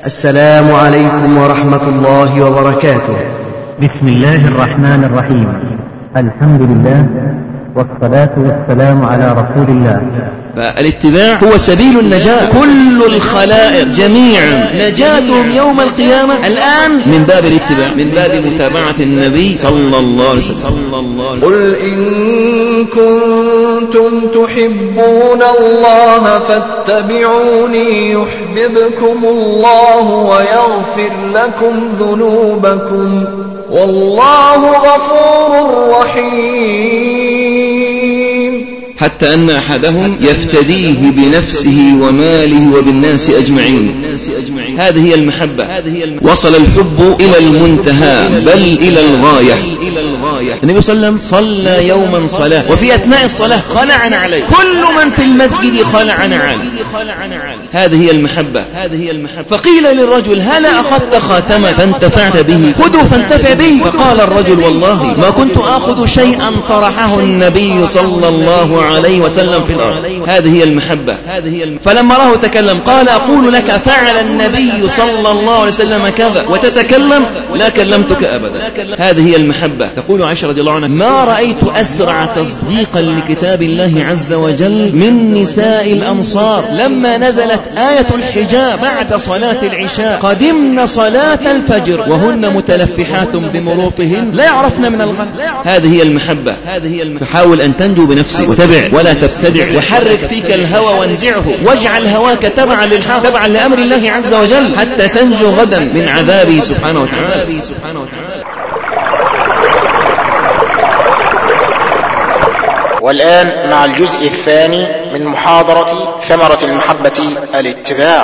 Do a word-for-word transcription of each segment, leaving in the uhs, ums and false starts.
السلام عليكم ورحمة الله وبركاته. بسم الله الرحمن الرحيم. الحمد لله والصلاة والسلام على رسول الله. فالاتباع هو سبيل النجاة. كل الخلائق جميعا نجاتهم يوم القيامة الآن من باب الاتباع، من باب متابعة النبي صلى الله عليه وسلم. قل إن كنتم تحبون الله فاتبعوني يحببكم الله ويغفر لكم ذنوبكم والله غفور رحيم. حتى أن أحدهم يفتديه بنفسه وماله وبالناس أجمعين. هذه هي المحبة. وصل الحب إلى المنتهى بل إلى الغاية. النبي صلى الله عليه وسلم صلى يوما صلاة وفي أثناء الصلاة خلعنا عليه، كل من في المسجد خلعنا عليه. هذه هي المحبة. فقيل للرجل هل أخذت خاتما فانتفعت به؟ خذوا فانتفع به. فقال الرجل والله ما كنت آخذ شيئا طرحه النبي صلى الله عليه وسلم في الأرض. هذه هي المحبة. فلما راه تكلم قال أقول لك فعل النبي صلى الله عليه وسلم كذا وتتكلم لا كلمتك أبدا. هذه هي المحبة. تقول عائشة رضي الله عنها ما رأيت أسرع تصديقا لكتاب الله عز وجل من نساء الأنصار لما نزلت آية الحجاب بعد صلاة العشاء قدمن صلاة الفجر وهن متلفحات بمروطهن لا يعرفن من الغد. هذه هي المحبة. فحاول أن تنجو بنفسك وتبع ولا تبتدع، وحرك فيك الهوى وانزعه واجعل هواك تبعا للحق تبعا لأمر الله عز وجل حتى تنجو غدا من عذابه سبحانه وتعالى. والآن مع الجزء الثاني من محاضرة ثمرة المحبة الاتباع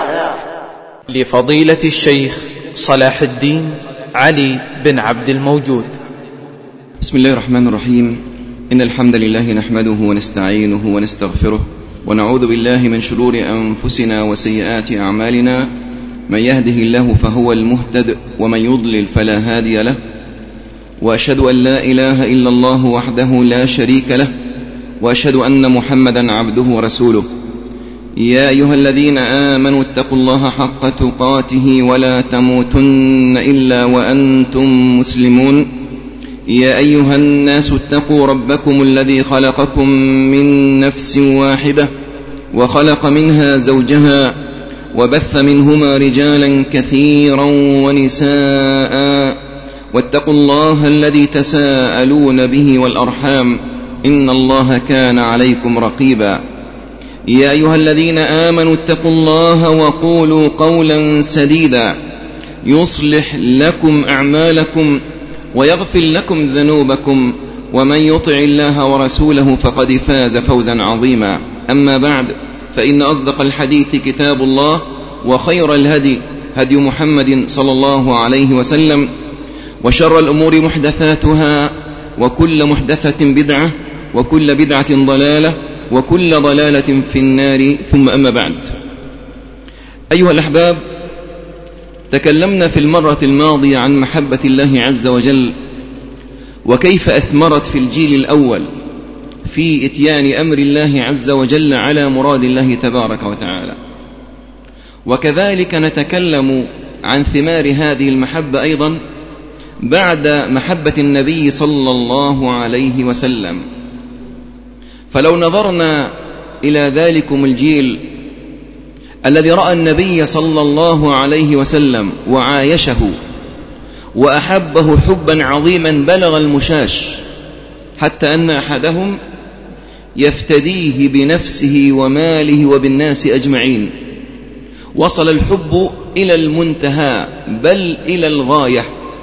لفضيلة الشيخ صلاح الدين علي بن عبد الموجود. بسم الله الرحمن الرحيم. إن الحمد لله نحمده ونستعينه ونستغفره ونعوذ بالله من شرور أنفسنا وسيئات أعمالنا. من يهده الله فهو المهتد ومن يضلل فلا هادي له، وأشهد أن لا إله إلا الله وحده لا شريك له، وأشهد أن محمدا عبده ورسوله. يا أيها الذين آمنوا اتقوا الله حق تقاته ولا تموتن إلا وأنتم مسلمون. يا أيها الناس اتقوا ربكم الذي خلقكم من نفس واحدة وخلق منها زوجها وبث منهما رجالا كثيرا ونساء واتقوا الله الذي تساءلون به والأرحام إن الله كان عليكم رقيبا. يا أيها الذين آمنوا اتقوا الله وقولوا قولا سديدا يصلح لكم أعمالكم ويغفر لكم ذنوبكم ومن يطع الله ورسوله فقد فاز فوزا عظيما. أما بعد فإن أصدق الحديث كتاب الله وخير الهدي هدي محمد صلى الله عليه وسلم وشر الأمور محدثاتها وكل محدثة بدعة وكل بدعة ضلالة وكل ضلالة في النار. ثم أما بعد، أيها الأحباب، تكلمنا في المرة الماضية عن محبة الله عز وجل وكيف أثمرت في الجيل الأول في إتيان أمر الله عز وجل على مراد الله تبارك وتعالى. وكذلك نتكلم عن ثمار هذه المحبة أيضا بعد محبة النبي صلى الله عليه وسلم. فلو نظرنا إلى ذلكم الجيل الذي رأى النبي صلى الله عليه وسلم وعايشه وأحبه حبا عظيما بلغ المشاش حتى أن أحدهم يفتديه بنفسه وماله وبالناس أجمعين. وصل الحب إلى المنتهى بل إلى الغاية.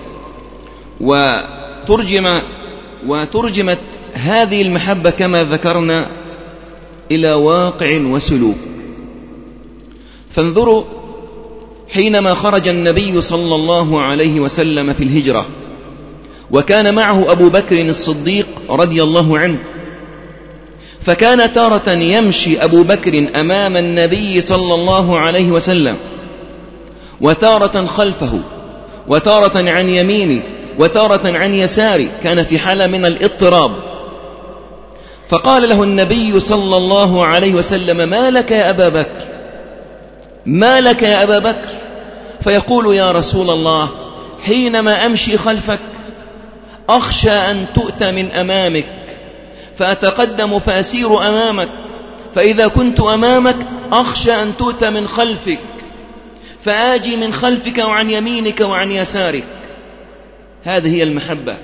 وترجم وترجمت هذه المحبة كما ذكرنا إلى واقع وسلوك. فانظروا حينما خرج النبي صلى الله عليه وسلم في الهجرة وكان معه أبو بكر الصديق رضي الله عنه، فكان تارة يمشي أبو بكر أمام النبي صلى الله عليه وسلم وتارة خلفه وتارة عن يمينه وتارة عن يساره، كان في حالة من الاضطراب. فقال له النبي صلى الله عليه وسلم ما لك يا أبا بكر، ما لك يا أبا بكر؟ فيقول يا رسول الله حينما أمشي خلفك أخشى أن تؤتى من أمامك فأتقدم فأسير أمامك، فإذا كنت أمامك أخشى أن تؤتى من خلفك فآجي من خلفك وعن يمينك وعن يسارك. هذه هي المحبة.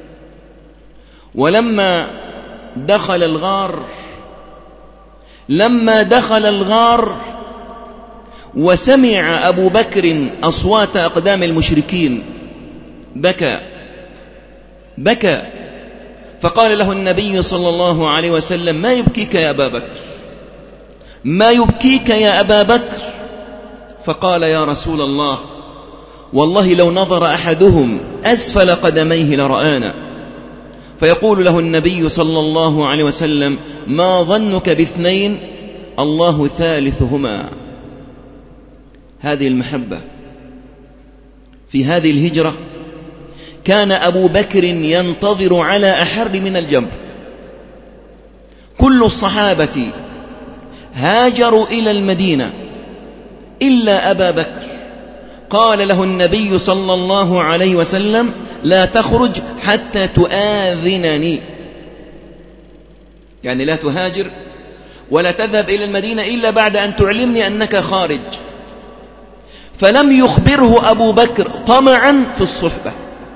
ولما دخل الغار لما دخل الغار وسمع أبو بكر أصوات أقدام المشركين بكى بكى فقال له النبي صلى الله عليه وسلم ما يبكيك يا أبا بكر ما يبكيك يا أبا بكر؟ فقال يا رسول الله والله لو نظر أحدهم أسفل قدميه لرآنا. فيقول له النبي صلى الله عليه وسلم ما ظنك باثنين الله ثالثهما. هذه المحبة. في هذه الهجرة كان أبو بكر ينتظر على أحر من الجمر. كل الصحابة هاجروا إلى المدينة إلا أبا بكر. قال له النبي صلى الله عليه وسلم لا تخرج حتى تؤذنني، يعني لا تهاجر ولا تذهب إلى المدينة إلا بعد أن تعلمني أنك خارج. فلم يخبره أبو بكر طمعا في الصحبة،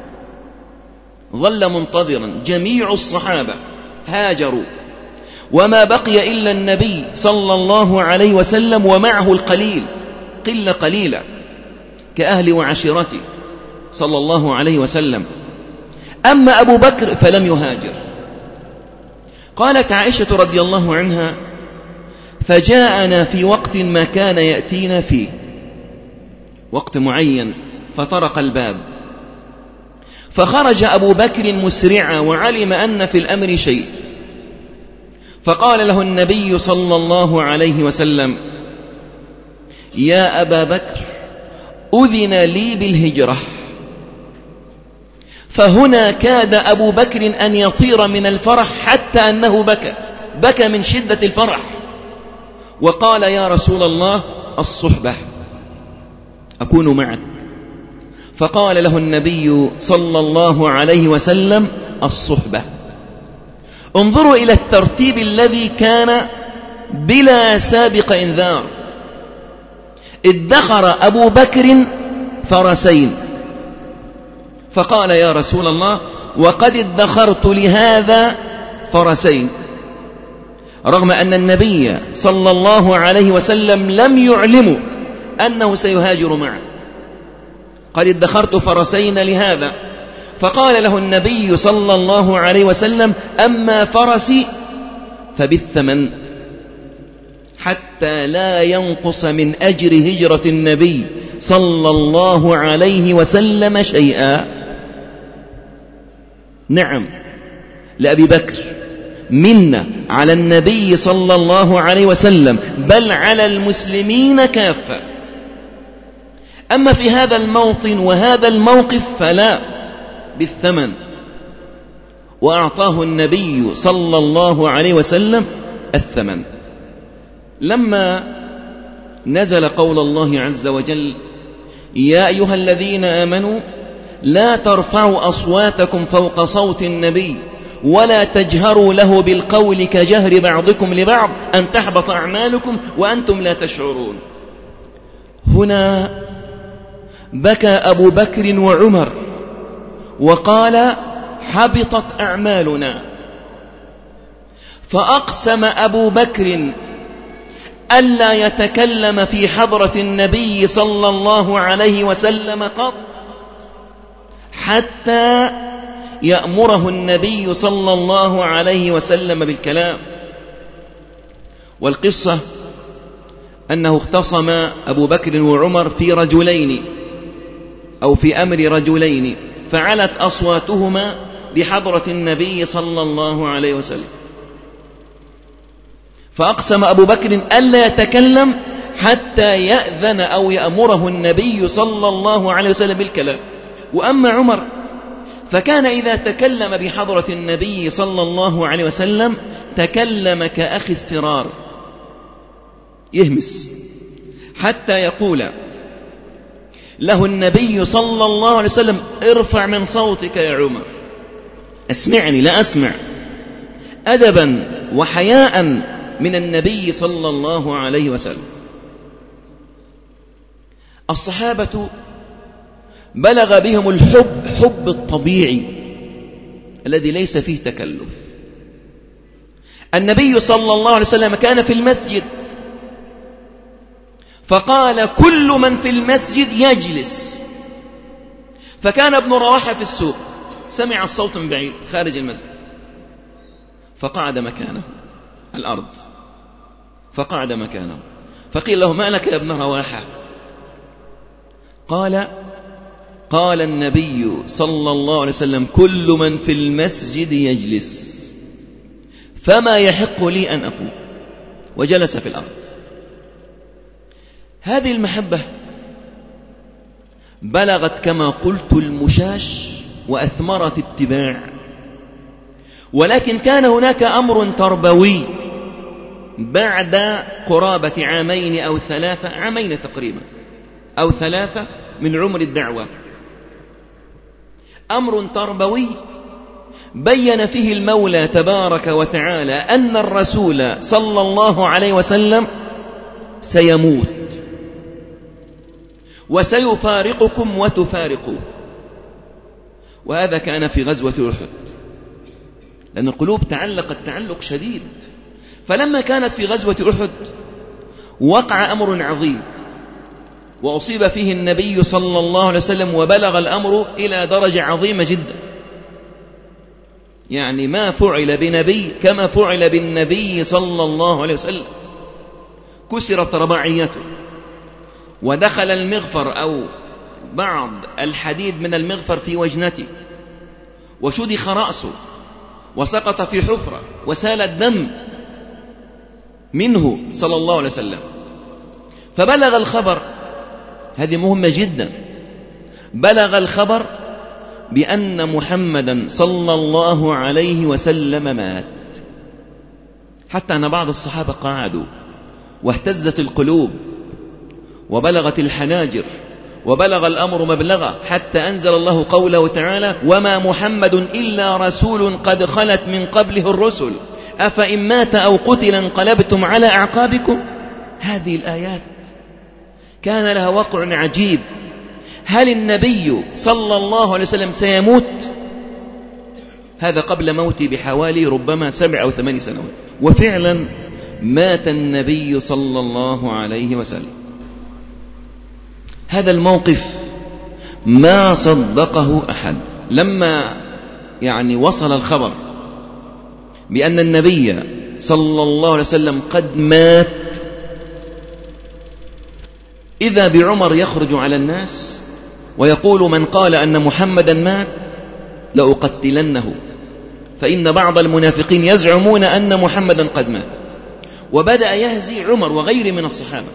ظل منتظرا. جميع الصحابة هاجروا وما بقي إلا النبي صلى الله عليه وسلم ومعه القليل، قلة قليلة كأهل وعشيرته صلى الله عليه وسلم. أما أبو بكر فلم يهاجر. قالت عائشة رضي الله عنها فجاءنا في وقت ما كان يأتينا فيه، وقت معين، فطرق الباب فخرج أبو بكر مسرعا وعلم أن في الأمر شيء، فقال له النبي صلى الله عليه وسلم يا أبا بكر أذن لي بالهجرة. فهنا كاد أبو بكر أن يطير من الفرح حتى أنه بكى بكى من شدة الفرح وقال يا رسول الله الصحبة أكون معك. فقال له النبي صلى الله عليه وسلم الصحبة. انظروا إلى الترتيب الذي كان بلا سابق إنذار. ادخر أبو بكر فرسين فقال يا رسول الله وقد ادخرت لهذا فرسين، رغم أن النبي صلى الله عليه وسلم لم يعلم أنه سيهاجر معه. قد ادخرت فرسين لهذا. فقال له النبي صلى الله عليه وسلم أما فرسي فبالثمن حتى لا ينقص من أجر هجرة النبي صلى الله عليه وسلم شيئا. نعم لأبي بكر منا على النبي صلى الله عليه وسلم بل على المسلمين كافة. أما في هذا الموطن وهذا الموقف فلا، بالثمن. وأعطاه النبي صلى الله عليه وسلم الثمن. لما نزل قول الله عز وجل يا أيها الذين آمنوا لا ترفعوا أصواتكم فوق صوت النبي ولا تجهروا له بالقول كجهر بعضكم لبعض أن تحبط أعمالكم وأنتم لا تشعرون. هنا بكى أبو بكر وعمر وقال حبطت أعمالنا. فأقسم أبو بكر ألا يتكلم في حضرة النبي صلى الله عليه وسلم قط حتى يأمره النبي صلى الله عليه وسلم بالكلام. والقصة أنه اختصم أبو بكر وعمر في رجلين أو في أمر رجلين فعلت أصواتهما بحضرة النبي صلى الله عليه وسلم. فأقسم أبو بكر ألا يتكلم حتى يأذن أو يأمره النبي صلى الله عليه وسلم بالكلام. وأما عمر فكان إذا تكلم بحضرة النبي صلى الله عليه وسلم تكلم كأخي السرار، يهمس حتى يقول له النبي صلى الله عليه وسلم: ارفع من صوتك يا عمر، اسمعني لا أسمع، أدبا وحياء من النبي صلى الله عليه وسلم. الصحابة بلغ بهم الحب، حب الطبيعي الذي ليس فيه تكلف. النبي صلى الله عليه وسلم كان في المسجد فقال: كل من في المسجد يجلس. فكان ابن رواحة في السوق، سمع الصوت من بعيد خارج المسجد فقعد مكانه، الأرض، فقعد مكانه. فقيل له: ما لك يا ابن رواحة؟ قال: قال النبي صلى الله عليه وسلم: كل من في المسجد يجلس، فما يحق لي أن أقوم. وجلس في الأرض. هذه المحبة بلغت كما قلت المشاش وأثمرت اتباع. ولكن كان هناك أمر تربوي بعد قرابة عامين أو ثلاثة، عامين تقريبا أو ثلاثة من عمر الدعوة، أمر تربوي بين فيه المولى تبارك وتعالى أن الرسول صلى الله عليه وسلم سيموت وسيفارقكم وتفارقوا. وهذا كان في غزوة أحد، لأن القلوب تعلقت تعلق شديد. فلما كانت في غزوة أحد وقع أمر عظيم وأصيب فيه النبي صلى الله عليه وسلم، وبلغ الأمر إلى درجة عظيمة جدا، يعني ما فعل بنبي كما فعل بالنبي صلى الله عليه وسلم. كسرت رباعيته، ودخل المغفر أو بعض الحديد من المغفر في وجنته، وشدخ رأسه، وسقط في حفرة، وسال الدم منه صلى الله عليه وسلم. فبلغ الخبر، هذه مهمة جدا، بلغ الخبر بأن محمدا صلى الله عليه وسلم مات. حتى أن بعض الصحابة قعدوا واهتزت القلوب وبلغت الحناجر وبلغ الأمر مبلغه، حتى أنزل الله قوله تعالى: وما محمد إلا رسول قد خلت من قبله الرسل أفإن مات أو قتل انقلبتم على أعقابكم. هذه الآيات كان لها وقع عجيب. هل النبي صلى الله عليه وسلم سيموت؟ هذا قبل موته بحوالي ربما سبع أو ثمان سنوات. وفعلا مات النبي صلى الله عليه وسلم. هذا الموقف ما صدقه أحد. لما يعني وصل الخبر بأن النبي صلى الله عليه وسلم قد مات، إذا بعمر يخرج على الناس ويقول: من قال أن محمدا مات لأقتلنه، فإن بعض المنافقين يزعمون أن محمدا قد مات. وبدأ يهزي عمر وغيره من الصحابة.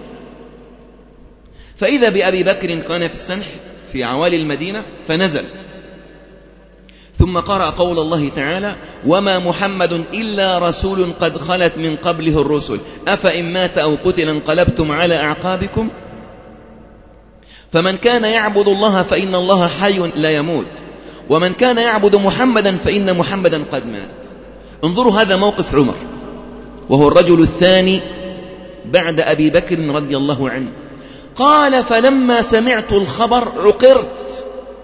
فإذا بأبي بكر كان في السنح في عوالي المدينة فنزل، ثم قرأ قول الله تعالى: وما محمد إلا رسول قد خلت من قبله الرسل أفإن مات أو قتل انقلبتم على أعقابكم. فمن كان يعبد الله فإن الله حي لا يموت، ومن كان يعبد محمدا فإن محمدا قد مات. انظروا هذا موقف عمر، وهو الرجل الثاني بعد أبي بكر رضي الله عنه. قال: فلما سمعت الخبر عقرت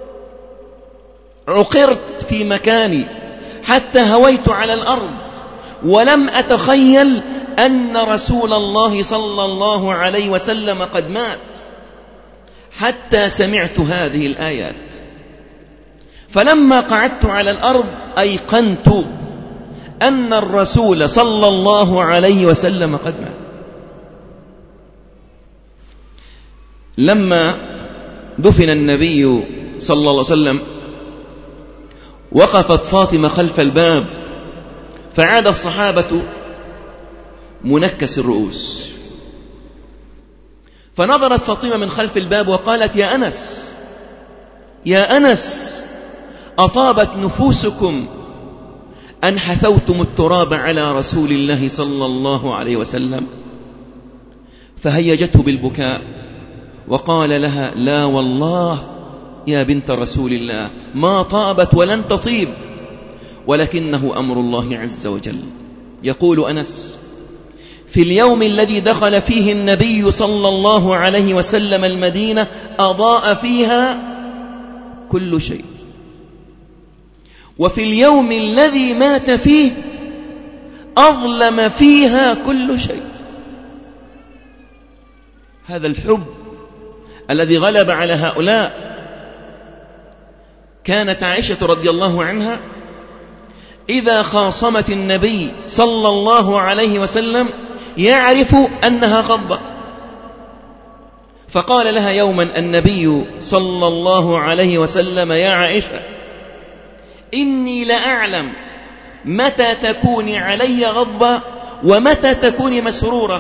عقرت في مكاني حتى هويت على الأرض، ولم أتخيل أن رسول الله صلى الله عليه وسلم قد مات، حتى سمعت هذه الآيات. فلما قعدت على الأرض أيقنت أن الرسول صلى الله عليه وسلم قد مات. لما دفن النبي صلى الله عليه وسلم وقفت فاطمة خلف الباب، فعاد الصحابة منكس الرؤوس، فنظرت فاطمة من خلف الباب وقالت: يا أنس يا أنس أطابت نفوسكم أن حثوتم التراب على رسول الله صلى الله عليه وسلم. فهيجته بالبكاء وقال لها: لا والله يا بنت رسول الله ما طابت ولن تطيب، ولكنه أمر الله عز وجل. يقول أنس: في اليوم الذي دخل فيه النبي صلى الله عليه وسلم المدينة أضاء فيها كل شيء، وفي اليوم الذي مات فيه أظلم فيها كل شيء. هذا الحب الذي غلب على هؤلاء. كانت عائشة رضي الله عنها إذا خاصمت النبي صلى الله عليه وسلم يعرف أنها غضبة، فقال لها يوما النبي صلى الله عليه وسلم: يا عائشة إني لأعلم متى تكوني علي غضبة ومتى تكوني مسرورة.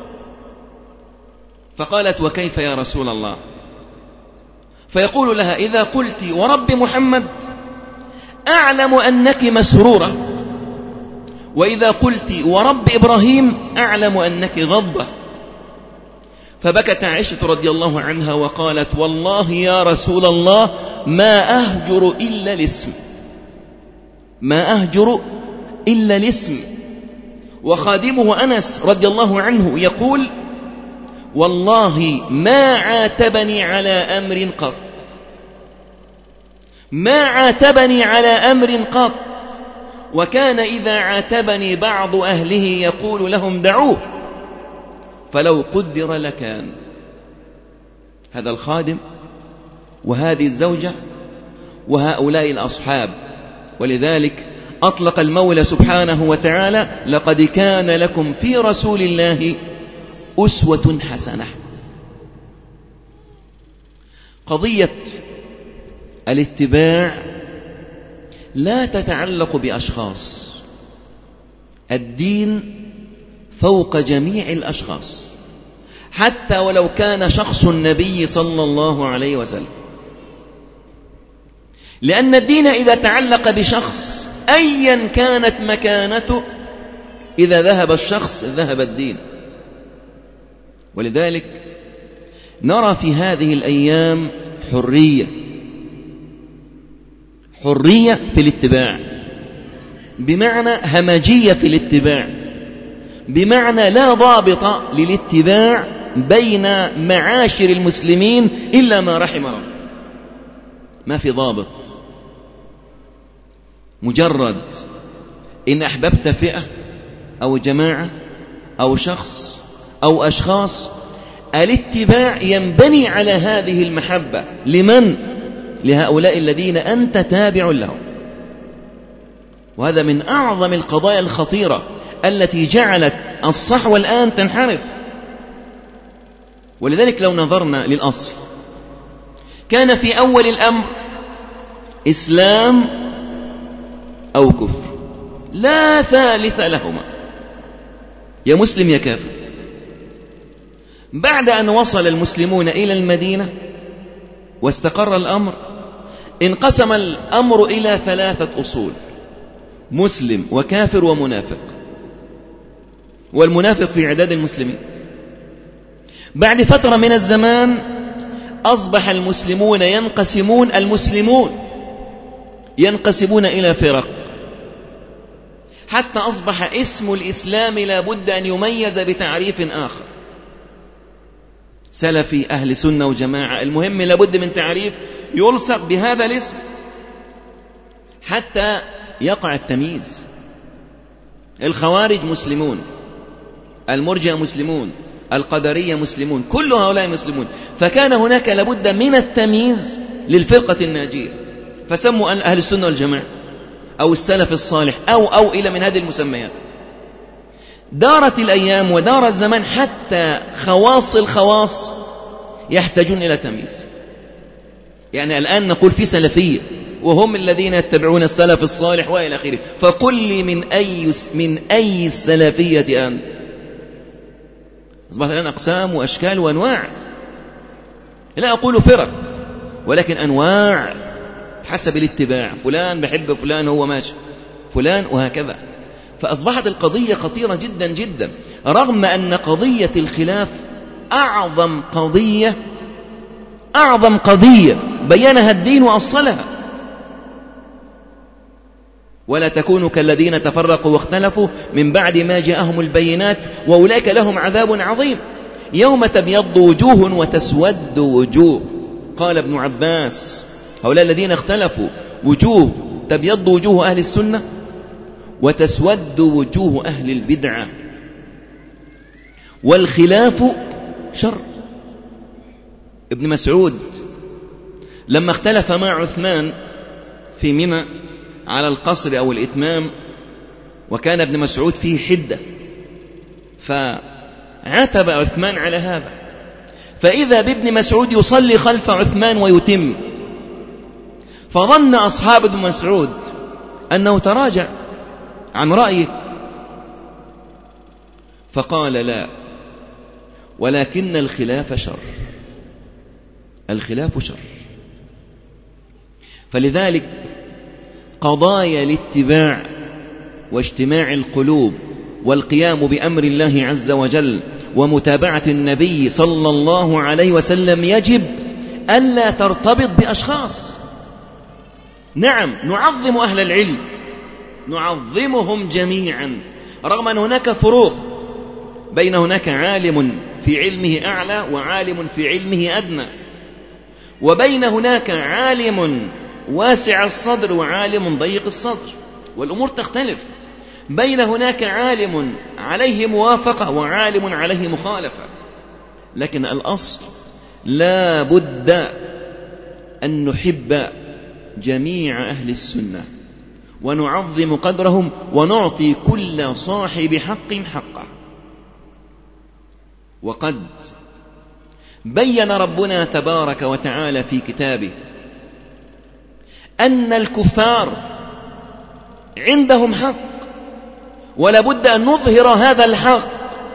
فقالت: وكيف يا رسول الله؟ فيقول لها: إذا قلت ورب محمد أعلم أنك مسرورة، وإذا قلت ورب إبراهيم أعلم أنك غضبة. فبكت عائشة رضي الله عنها وقالت: والله يا رسول الله ما أهجر إلا الاسم، ما أهجر إلا الاسم. وخادمه أنس رضي الله عنه يقول: والله ما عاتبني على أمر قط، ما عاتبني على أمر قط، وكان إذا عاتبني بعض أهله يقول لهم: دعوه فلو قدر لكان. هذا الخادم وهذه الزوجة وهؤلاء الأصحاب. ولذلك أطلق المولى سبحانه وتعالى: لقد كان لكم في رسول الله أسوة حسنة. قضية الاتباع لا تتعلق بأشخاص، الدين فوق جميع الأشخاص، حتى ولو كان شخص النبي صلى الله عليه وسلم، لأن الدين إذا تعلق بشخص أيا كانت مكانته، إذا ذهب الشخص ذهب الدين. ولذلك نرى في هذه الأيام حرية، حرية في الاتباع، بمعنى همجية في الاتباع، بمعنى لا ضابط للاتباع بين معاشر المسلمين إلا ما رحم ربه. ما في ضابط، مجرد إن أحببت فئة أو جماعة أو شخص أو أشخاص، الاتباع ينبني على هذه المحبة. لمن؟ لهؤلاء الذين أنت تابع لهم. وهذا من أعظم القضايا الخطيرة التي جعلت الصحوة الآن تنحرف. ولذلك لو نظرنا للأصل، كان في أول الأمر إسلام أو كفر، لا ثالث لهما، يا مسلم يا كافر. بعد أن وصل المسلمون إلى المدينة واستقر الأمر، انقسم الأمر إلى ثلاثة أصول: مسلم وكافر ومنافق، والمنافق في عداد المسلمين. بعد فترة من الزمان أصبح المسلمون ينقسمون المسلمون ينقسمون إلى فرق، حتى أصبح اسم الإسلام لا بد أن يميز بتعريف آخر: سلفي، أهل سنة وجماعة، المهم لا بد من تعريف يلصق بهذا الاسم حتى يقع التمييز. الخوارج مسلمون، المرجئة مسلمون، القدرية مسلمون، كل هؤلاء مسلمون. فكان هناك لابد من التمييز للفرقة الناجية، فسموا أهل السنة والجماعة أو السلف الصالح أو أو إلى من هذه المسميات. دارت الأيام ودار الزمان حتى خواص الخواص يحتاجون إلى تمييز. يعني الآن نقول في سلفية وهم الذين يتبعون السلف الصالح وإلى آخره، فقل لي من أي من أي السلفية أنت؟ أصبحت الآن أقسام وأشكال وأنواع، لا أقول فرق ولكن أنواع حسب الاتباع، فلان بحب فلان هو ماشي فلان وهكذا. فأصبحت القضية خطيرة جدا جدا، رغم أن قضية الخلاف أعظم قضية أعظم قضية بينها الدين وأصلها. ولا تكونوا كالذين تفرقوا واختلفوا من بعد ما جاءهم البينات وأولئك لهم عذاب عظيم. يوم تبيض وجوه وتسود وجوه. قال ابن عباس هؤلاء الذين اختلفوا وجوه تبيض وجوه أهل السنة وتسود وجوه أهل البدعة، والخلاف شر. ابن مسعود لما اختلف مع عثمان في منى على القصر أو الإتمام، وكان ابن مسعود فيه حدة، فعتب عثمان على هذا، فإذا بابن مسعود يصلي خلف عثمان ويتم، فظن أصحاب ابن مسعود أنه تراجع عن رأيه، فقال لا، ولكن الخلاف شر، الخلاف شر. فلذلك قضايا الاتباع واجتماع القلوب والقيام بأمر الله عز وجل ومتابعة النبي صلى الله عليه وسلم يجب ألا ترتبط بأشخاص. نعم نعظم أهل العلم، نعظمهم جميعا، رغم أن هناك فروق بين هناك عالم في علمه أعلى وعالم في علمه أدنى، وبين هناك عالم واسع الصدر وعالم ضيق الصدر، والأمور تختلف. بين هناك عالم عليه موافقة وعالم عليه مخالفة، لكن الأصل لا بد أن نحب جميع أهل السنة ونعظم قدرهم ونعطي كل صاحب حق حقه. وقد بين ربنا تبارك وتعالى في كتابه أن الكفار عندهم حق، ولا بد أن نظهر هذا الحق،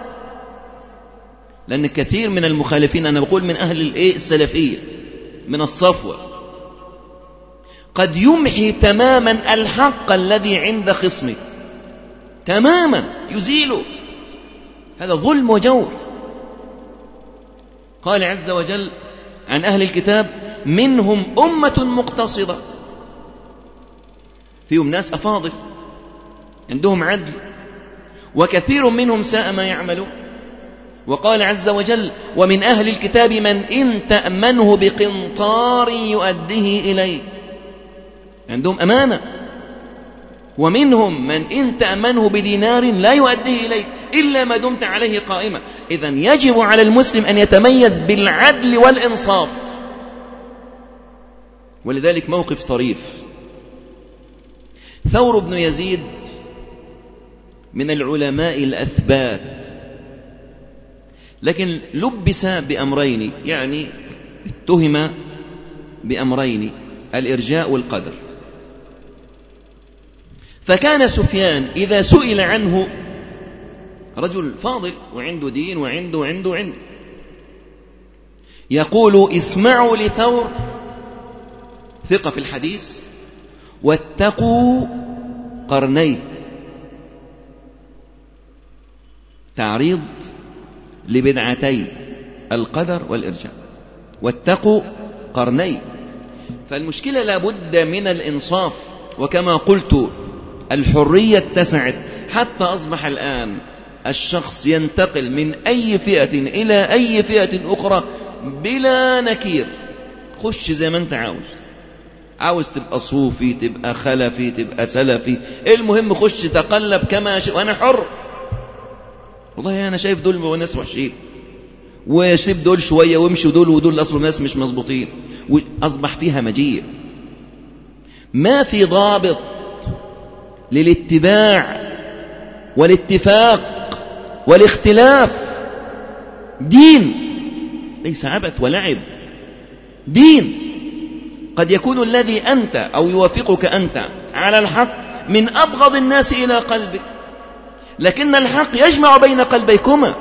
لأن كثير من المخالفين، أنا بقول من أهل السلفية من الصفوة، قد يمحي تماما الحق الذي عند خصمه تماما، يزيله. هذا ظلم وجور. قال عز وجل عن أهل الكتاب منهم أمة مقتصدة، فيهم ناس أفاضل عندهم عدل، وكثير منهم ساء ما يعملون. وقال عز وجل ومن أهل الكتاب من إن تأمنه بقنطار يؤديه إليك، عندهم أمانة. ومنهم من إن تأمنه بدينار لا يؤديه إليك إلا ما دمت عليه قائمة. إذن يجب على المسلم أن يتميز بالعدل والإنصاف. ولذلك موقف طريف، ثور بن يزيد من العلماء الأثبات، لكن لبس بأمرين، يعني اتهم بأمرين، الإرجاء والقدر. فكان سفيان إذا سئل عنه، رجل فاضل وعنده دين وعنده وعنده وعنده، يقول اسمعوا لثور ثقة في الحديث واتقوا قرنيه، تعريض لبدعتي القدر والإرجاء، واتقوا قرنيه. فالمشكلة لابد من الإنصاف، وكما قلت الحرية اتسعت حتى أصبح الآن الشخص ينتقل من أي فئة إلى أي فئة أخرى بلا نكير، خش زي ما أنت عاوز، عاوز تبقى صوفي، تبقى خلفي، تبقى سلفي، المهم خش تقلب كما شئت، وأنا حر. والله أنا شايف دول ناس وحشين، وسيب دول شوية وامشي دول، ودول أصل ناس مش مظبوطين، وأصبح فيها مجيء. ما في ضابط للاتباع والاتفاق والاختلاف. دين ليس عبث ولعب، دين. قد يكون الذي أنت أو يوافقك أنت على الحق من أبغض الناس إلى قلبك، لكن الحق يجمع بين قلبيكما.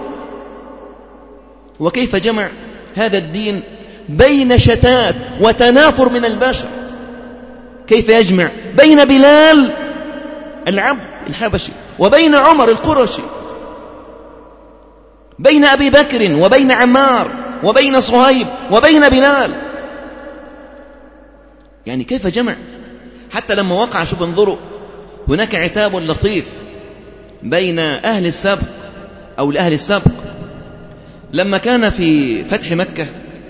وكيف جمع هذا الدين بين شتات وتنافر من البشر؟ كيف يجمع بين بلال العبد الحبشي وبين عمر القرشي، بين أبي بكر وبين عمار وبين صهيب وبين بلال؟ يعني كيف جمع؟ حتى لما وقع، شوف انظروا، هناك عتاب لطيف بين أهل السبق أو لأهل السبق. لما كان في فتح مكة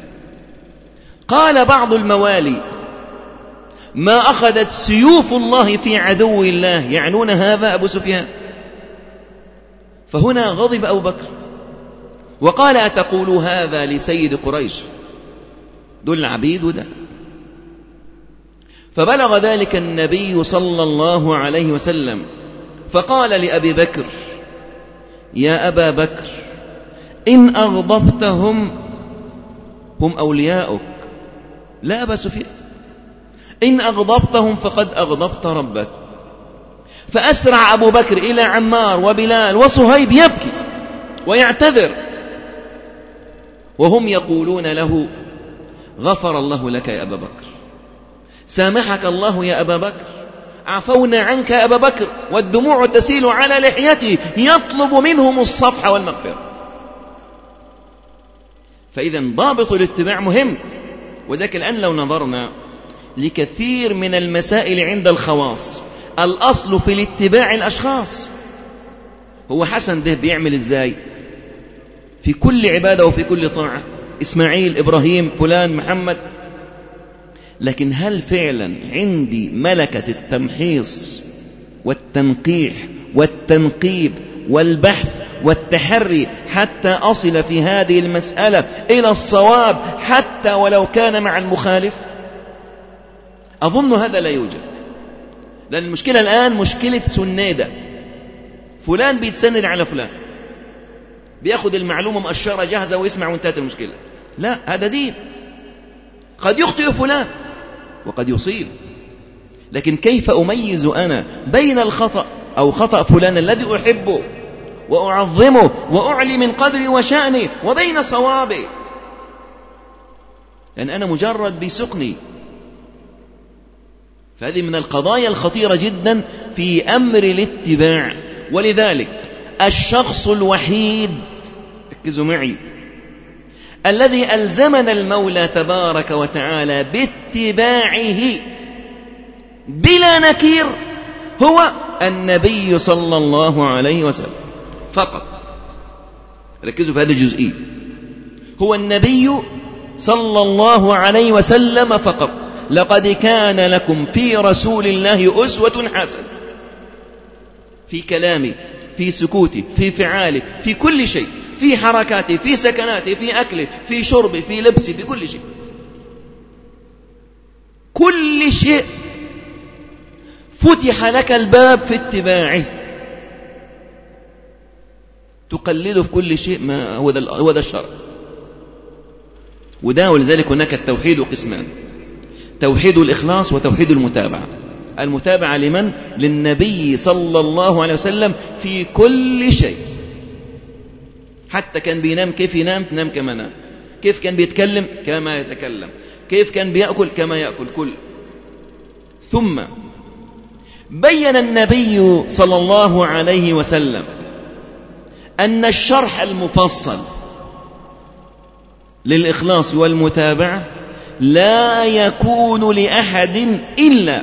قال بعض الموالي: ما أخذت سيوف الله في عدو الله، يعنون هذا أبو سفيان. فهنا غضب أبو بكر وقال: أتقولوا هذا لسيد قريش؟ دول عبيد وده. فبلغ ذلك النبي صلى الله عليه وسلم فقال لأبي بكر: يا أبا بكر، إن أغضبتهم هم أولياؤك لا أبا سفيان، إن أغضبتهم فقد أغضبت ربك. فأسرع أبو بكر إلى عمار وبلال وصهيب يبكي ويعتذر، وهم يقولون له: غفر الله لك يا أبا بكر، سامحك الله يا أبا بكر، عفونا عنك يا أبا بكر، والدموع تسيل على لحيته يطلب منهم الصفح والمغفرة. فإذا ضابط الاتباع مهم. وذلك الآن لو نظرنا لكثير من المسائل عند الخواص، الأصل في الاتباع الأشخاص. هو حسن ده بيعمل إزاي في كل عبادة وفي كل طاعة؟ إسماعيل، إبراهيم، فلان، محمد. لكن هل فعلا عندي ملكة التمحيص والتنقيح والتنقيب والبحث والتحري حتى أصل في هذه المسألة إلى الصواب حتى ولو كان مع المخالف؟ أظن هذا لا يوجد. لأن المشكلة الآن مشكلة سنيدة، فلان بيتسند على فلان، بياخد المعلومة مؤشرة جاهزة ويسمع وانتهت المشكلة. لا، هذا دين. قد يخطئ فلان وقد يصيب، لكن كيف أميز أنا بين الخطأ أو خطأ فلان الذي أحبه وأعظمه وأعلي من قدري وشأني وبين صوابي؟ لأن أنا مجرد بيسقني. فهذه من القضايا الخطيرة جدا في أمر الاتباع. ولذلك الشخص الوحيد، ركزوا معي، الذي ألزمنا المولى تبارك وتعالى باتباعه بلا نكير هو النبي صلى الله عليه وسلم فقط. ركزوا في هذه الجزئية، هو النبي صلى الله عليه وسلم فقط. لقد كان لكم في رسول الله أسوة حسنة في كلامه، في سكوته، في فعاله، في كل شيء، في حركاته، في سكناته، في أكله، في شربه، في لبسه، في كل شيء. كل شيء فتح لك الباب في اتباعه، تقلده في كل شيء. ما هو ده هو ده الشرع. وده ولذلك هناك التوحيد قسمان: توحيد الإخلاص وتوحيد المتابعة. المتابعة لمن؟ للنبي صلى الله عليه وسلم في كل شيء. حتى كان بينام كيف ينام تنام كما نام، كيف كان بيتكلم كما يتكلم، كيف كان بيأكل كما يأكل كل. ثم بين النبي صلى الله عليه وسلم أن الشرح المفصل للإخلاص والمتابعة لا يكون لأحد إلا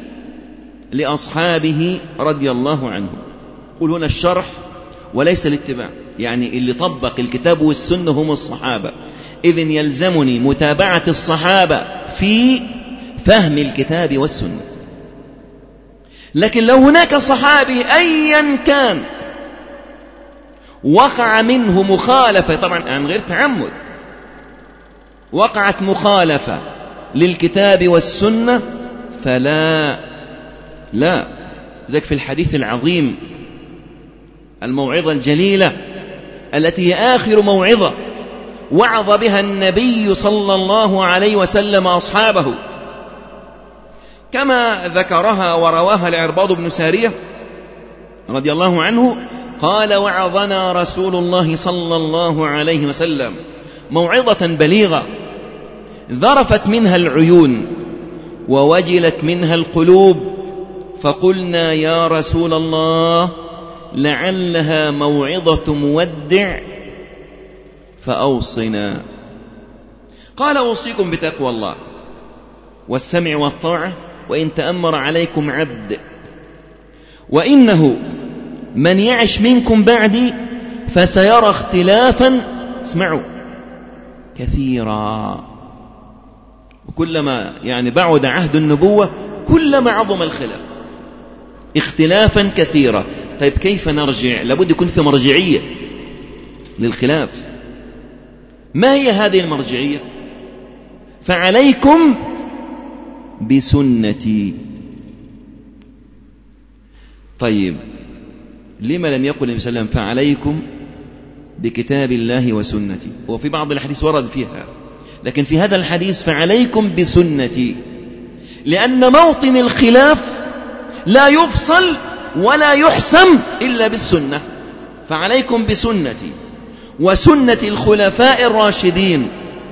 لأصحابه رضي الله عنهم. قل هنا الشرح وليس الاتباع، يعني اللي طبق الكتاب والسنة هم الصحابة. إذن يلزمني متابعة الصحابة في فهم الكتاب والسنة. لكن لو هناك صحابي أيا كان وقع منه مخالفة، طبعا عن غير تعمد، وقعت مخالفة للكتاب والسنة، فلا لا ذلك في الحديث العظيم الموعظة الجليلة التي هي آخر موعظة وعظ بها النبي صلى الله عليه وسلم أصحابه، كما ذكرها ورواها العرباض بن سارية رضي الله عنه قال: وعظنا رسول الله صلى الله عليه وسلم موعظة بليغة ذرفت منها العيون ووجلت منها القلوب، فقلنا يا رسول الله لعلها موعظة مودع فأوصنا. قال: أوصيكم بتقوى الله والسمع والطاعة وإن تأمر عليكم عبد وإنه من يعش منكم بعدي فسيرى اختلافا اسمعوا كثيرا. وكلما يعني بعد عهد النبوة كلما عظم الخلاف، اختلافا كثيرا. طيب كيف نرجع؟ لابد يكون في مرجعية للخلاف. ما هي هذه المرجعية؟ فعليكم بسنتي. طيب لما لم يقل النبي صلى الله عليه وسلم فعليكم بكتاب الله وسنتي؟ وفي بعض الحديث ورد فيها، لكن في هذا الحديث فعليكم بسنتي، لأن موطن الخلاف لا يفصل ولا يحسم إلا بالسنة. فعليكم بسنتي وسنة الخلفاء الراشدين.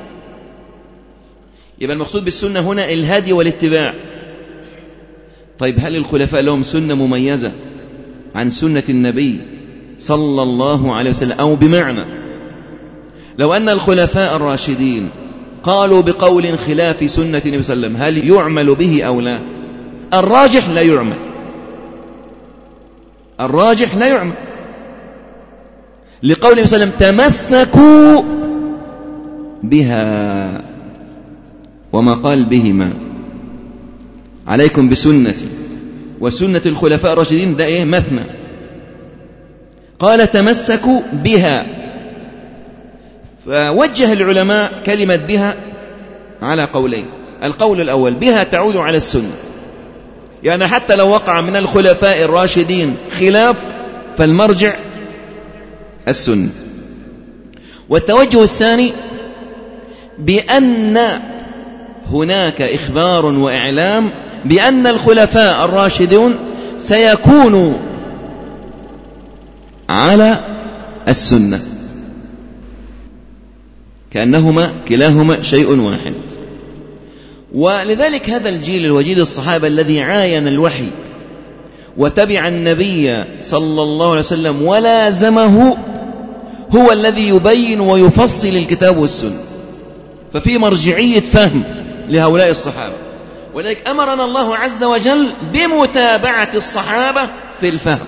يبقى المقصود بالسنة هنا الهدي والاتباع. طيب هل الخلفاء لهم سنة مميزة عن سنة النبي صلى الله عليه وسلم؟ أو بمعنى لو أن الخلفاء الراشدين قالوا بقول خلاف سنة النبي صلى الله عليه وسلم هل يعمل به أو لا؟ الراجح لا يعمل، الراجح لا يعمل، لقول النبي صلى الله عليه وسلم تمسكوا بها، وما قال بهما. عليكم بسنتي وسنة الخلفاء الراشدين، ده ايه؟ مثنى. قال تمسكوا بها، فوجه العلماء كلمة بها على قولين. القول الأول بها تعود على السنة، يعني حتى لو وقع من الخلفاء الراشدين خلاف فالمرجع السنة. والتوجه الثاني بأن هناك إخبار وإعلام بأن الخلفاء الراشدون سيكونوا على السنة، كأنهما كلاهما شيء واحد. ولذلك هذا الجيل الوجيل الصحابة الذي عاين الوحي وتبع النبي صلى الله عليه وسلم ولازمه هو الذي يبين ويفصل الكتاب والسنة، ففي مرجعية فهم لهؤلاء الصحابة. ولذلك أمرنا الله عز وجل بمتابعة الصحابة في الفهم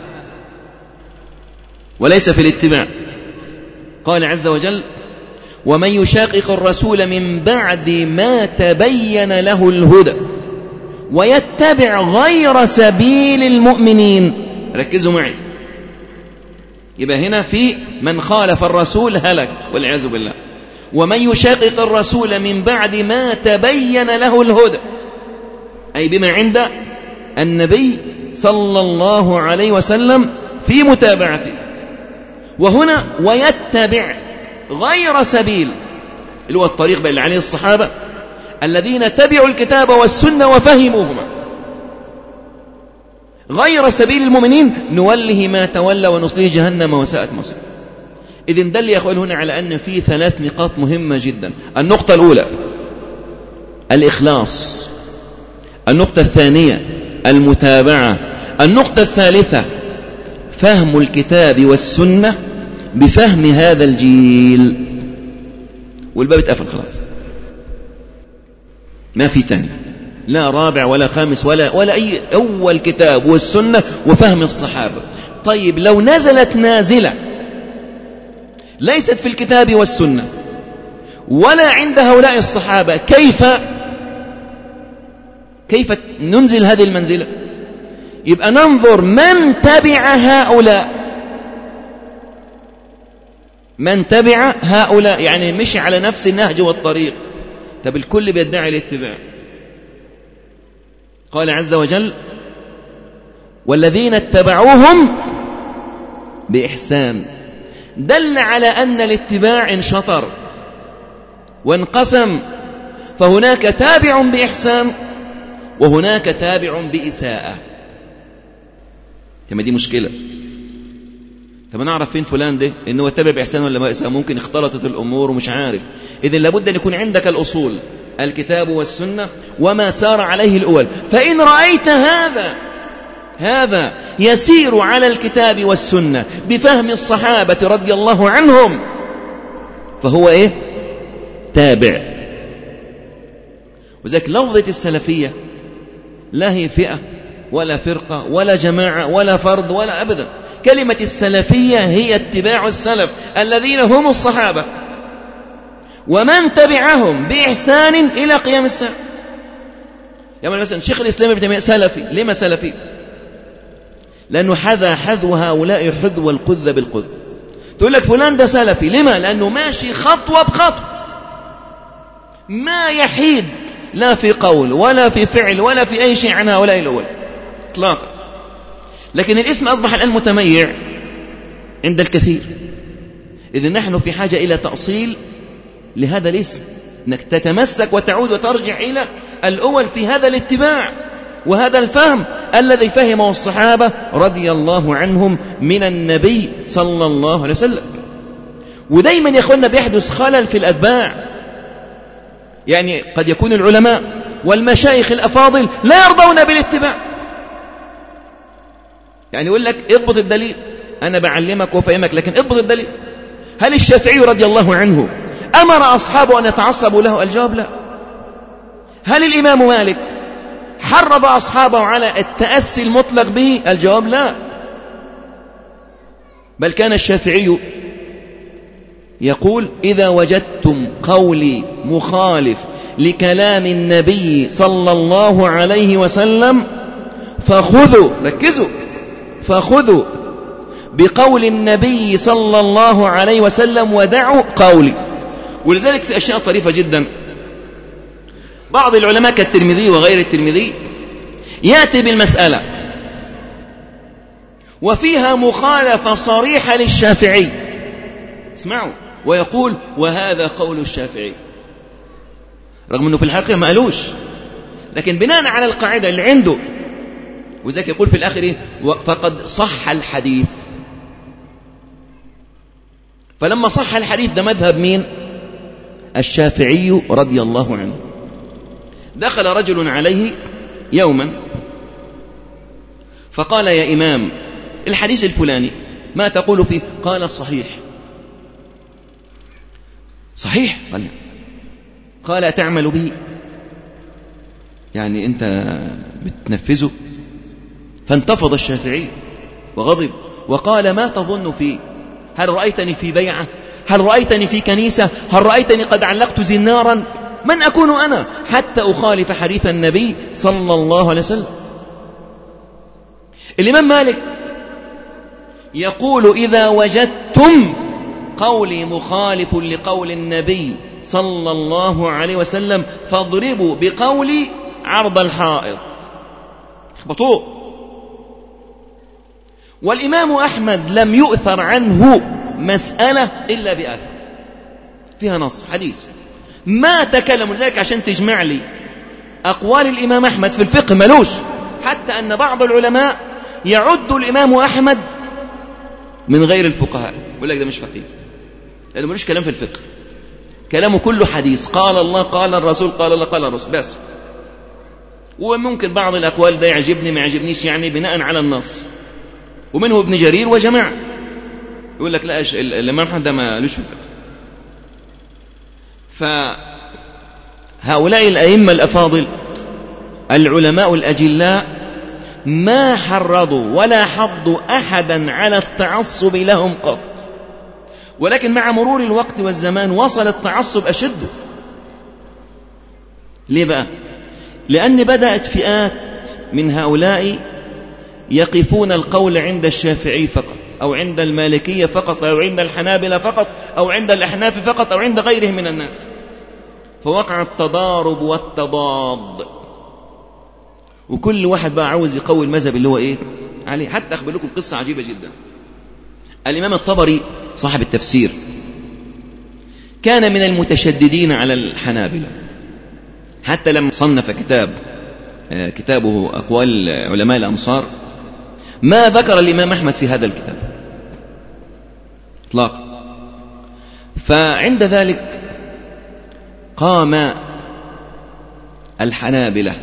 وليس في الاتباع. قال عز وجل ومن يشاقق الرسول من بعد ما تبين له الهدى ويتبع غير سبيل المؤمنين. ركزوا معي، يبقى هنا في من خالف الرسول هلك والعياذ بالله. ومن يشاقق الرسول من بعد ما تبين له الهدى، أي بما عند النبي صلى الله عليه وسلم في متابعته. وهنا ويتبع غير سبيل، اللي هو الطريق اللي عليه الصحابة الذين تبعوا الكتاب والسنة وفهموهما، غير سبيل المؤمنين نوله ما تولى ونصليه جهنم وساءت مصير. إذن دل يا أخوان هنا على أن في ثلاث نقاط مهمة جدا. النقطة الأولى الإخلاص، النقطة الثانية المتابعة، النقطة الثالثة فهم الكتاب والسنة بفهم هذا الجيل. والباب اتقفل خلاص، ما في تاني، لا رابع ولا خامس ولا ولا أي، أول كتاب والسنة وفهم الصحابة. طيب لو نزلت نازلة ليست في الكتاب والسنة ولا عند هؤلاء الصحابة، كيف كيف ننزل هذه المنزلة؟ يبقى ننظر من تبع هؤلاء، من تبع هؤلاء يعني مشي على نفس النهج والطريق. طب الكل بيدعي الاتباع. قال عز وجل والذين اتبعوهم بإحسان، دل على أن الاتباع انشطر وانقسم، فهناك تابع بإحسان وهناك تابع بإساءة. كما دي مشكلة. طب نعرف فين فلان ده انه تابع بإحسان ولا بإساءة؟ ممكن اختلطت الأمور ومش عارف. إذن لابد أن يكون عندك الأصول، الكتاب والسنة وما سار عليه الأول. فإن رأيت هذا هذا يسير على الكتاب والسنة بفهم الصحابة رضي الله عنهم فهو إيه؟ تابع. وذلك لفظة السلفية لا هي فئة ولا فرقة ولا جماعة ولا فرد ولا أبدا. كلمة السلفية هي اتباع السلف الذين هم الصحابة ومن تبعهم بإحسان إلى قيام الساعة. يعني مثلا شيخ الإسلام ابن تيمية سلفي. لما سلفي؟ لأنه حذا حذو هؤلاء حذو القذ بالقذ. تقول لك فلان ده سلفي. لما؟ لأنه ماشي خطوة بخطوة، ما يحيد لا في قول ولا في فعل ولا في أي شيء عن هؤلاء الأول إطلاقا. لكن الاسم أصبح الآن متميع عند الكثير. إذن نحن في حاجة إلى تأصيل لهذا الاسم، أنك تتمسك وتعود وترجع إلى الأول في هذا الاتباع وهذا الفهم الذي فهمه الصحابة رضي الله عنهم من النبي صلى الله عليه وسلم. ودايما يا أخوانا بيحدث خلل في الأتباع. يعني قد يكون العلماء والمشايخ الأفاضل لا يرضون بالاتباع. يعني يقول لك اضبط الدليل، أنا بعلمك وفهمك لكن اضبط الدليل. هل الشافعي رضي الله عنه أمر أصحابه أن يتعصبوا له؟ الجواب لا. هل الإمام مالك حرض أصحابه على التأسي المطلق به؟ الجواب لا. بل كان الشافعي يقول إذا وجدتم قولي مخالف لكلام النبي صلى الله عليه وسلم فخذوا، ركزوا، فخذوا بقول النبي صلى الله عليه وسلم ودعوا قولي. ولذلك في أشياء طريفة جدا. بعض العلماء كالترمذي وغير الترمذي يأتي بالمسألة وفيها مخالفة صريحة للشافعي، اسمعوا، ويقول وهذا قول الشافعي، رغم أنه في الحقيقة ما قالوش، لكن بناء على القاعدة اللي عنده. وذلك يقول في الآخر إيه؟ فقد صح الحديث. فلما صح الحديث ده مذهب مين؟ الشافعي رضي الله عنه. دخل رجل عليه يوما فقال يا إمام الحديث الفلاني ما تقول فيه؟ قال صحيح. صحيح؟ قال قال أتعمل به؟ يعني أنت بتنفذه؟ فانتفض الشافعي وغضب وقال ما تظن فيه؟ هل رأيتني في بيعة؟ هل رأيتني في كنيسة؟ هل رأيتني قد علقت زنارا؟ من أكون أنا حتى أخالف حديث النبي صلى الله عليه وسلم؟ الإمام مالك يقول إذا وجدتم قولي مخالف لقول النبي صلى الله عليه وسلم فاضربوا بقولي عرض الحائط، اخبطوه. والإمام أحمد لم يؤثر عنه مسألة إلا بآثر فيها نص حديث ما تكلم. لذلك عشان تجمع لي أقوال الإمام أحمد في الفقه ملوش، حتى أن بعض العلماء يعد الإمام أحمد من غير الفقهاء، يقول لك ده مش فقيه لأنه ملوش كلام في الفقه، كلامه كله حديث قال الله قال الرسول قال الله قال الرسول بس. وممكن بعض الأقوال ده يعجبني ما يعجبنيش يعني بناء على النص. ومنه ابن جرير وجماعة يقول لك لا الإمام أحمد ده ما لوش في الفقه. فهؤلاء الأئمة الأفاضل العلماء الأجلاء ما حرضوا ولا حضوا أحدا على التعصب لهم قط، ولكن مع مرور الوقت والزمان وصل التعصب أشده. ليه بقى؟ لأن بدأت فئات من هؤلاء يقفون القول عند الشافعي فقط أو عند المالكية فقط أو عند الحنابلة فقط أو عند الأحناف فقط أو عند غيرهم من الناس، فوقع التضارب والتضاد، وكل واحد بقى عاوز يقوي المذهب اللي هو إيه عليه. حتى أخبر لكم قصة عجيبة جدا. الإمام الطبري صاحب التفسير كان من المتشددين على الحنابلة، حتى لما صنف كتاب كتابه أقوال علماء الأمصار ما ذكر الإمام أحمد في هذا الكتاب إطلاقا. فعند ذلك قام الحنابلة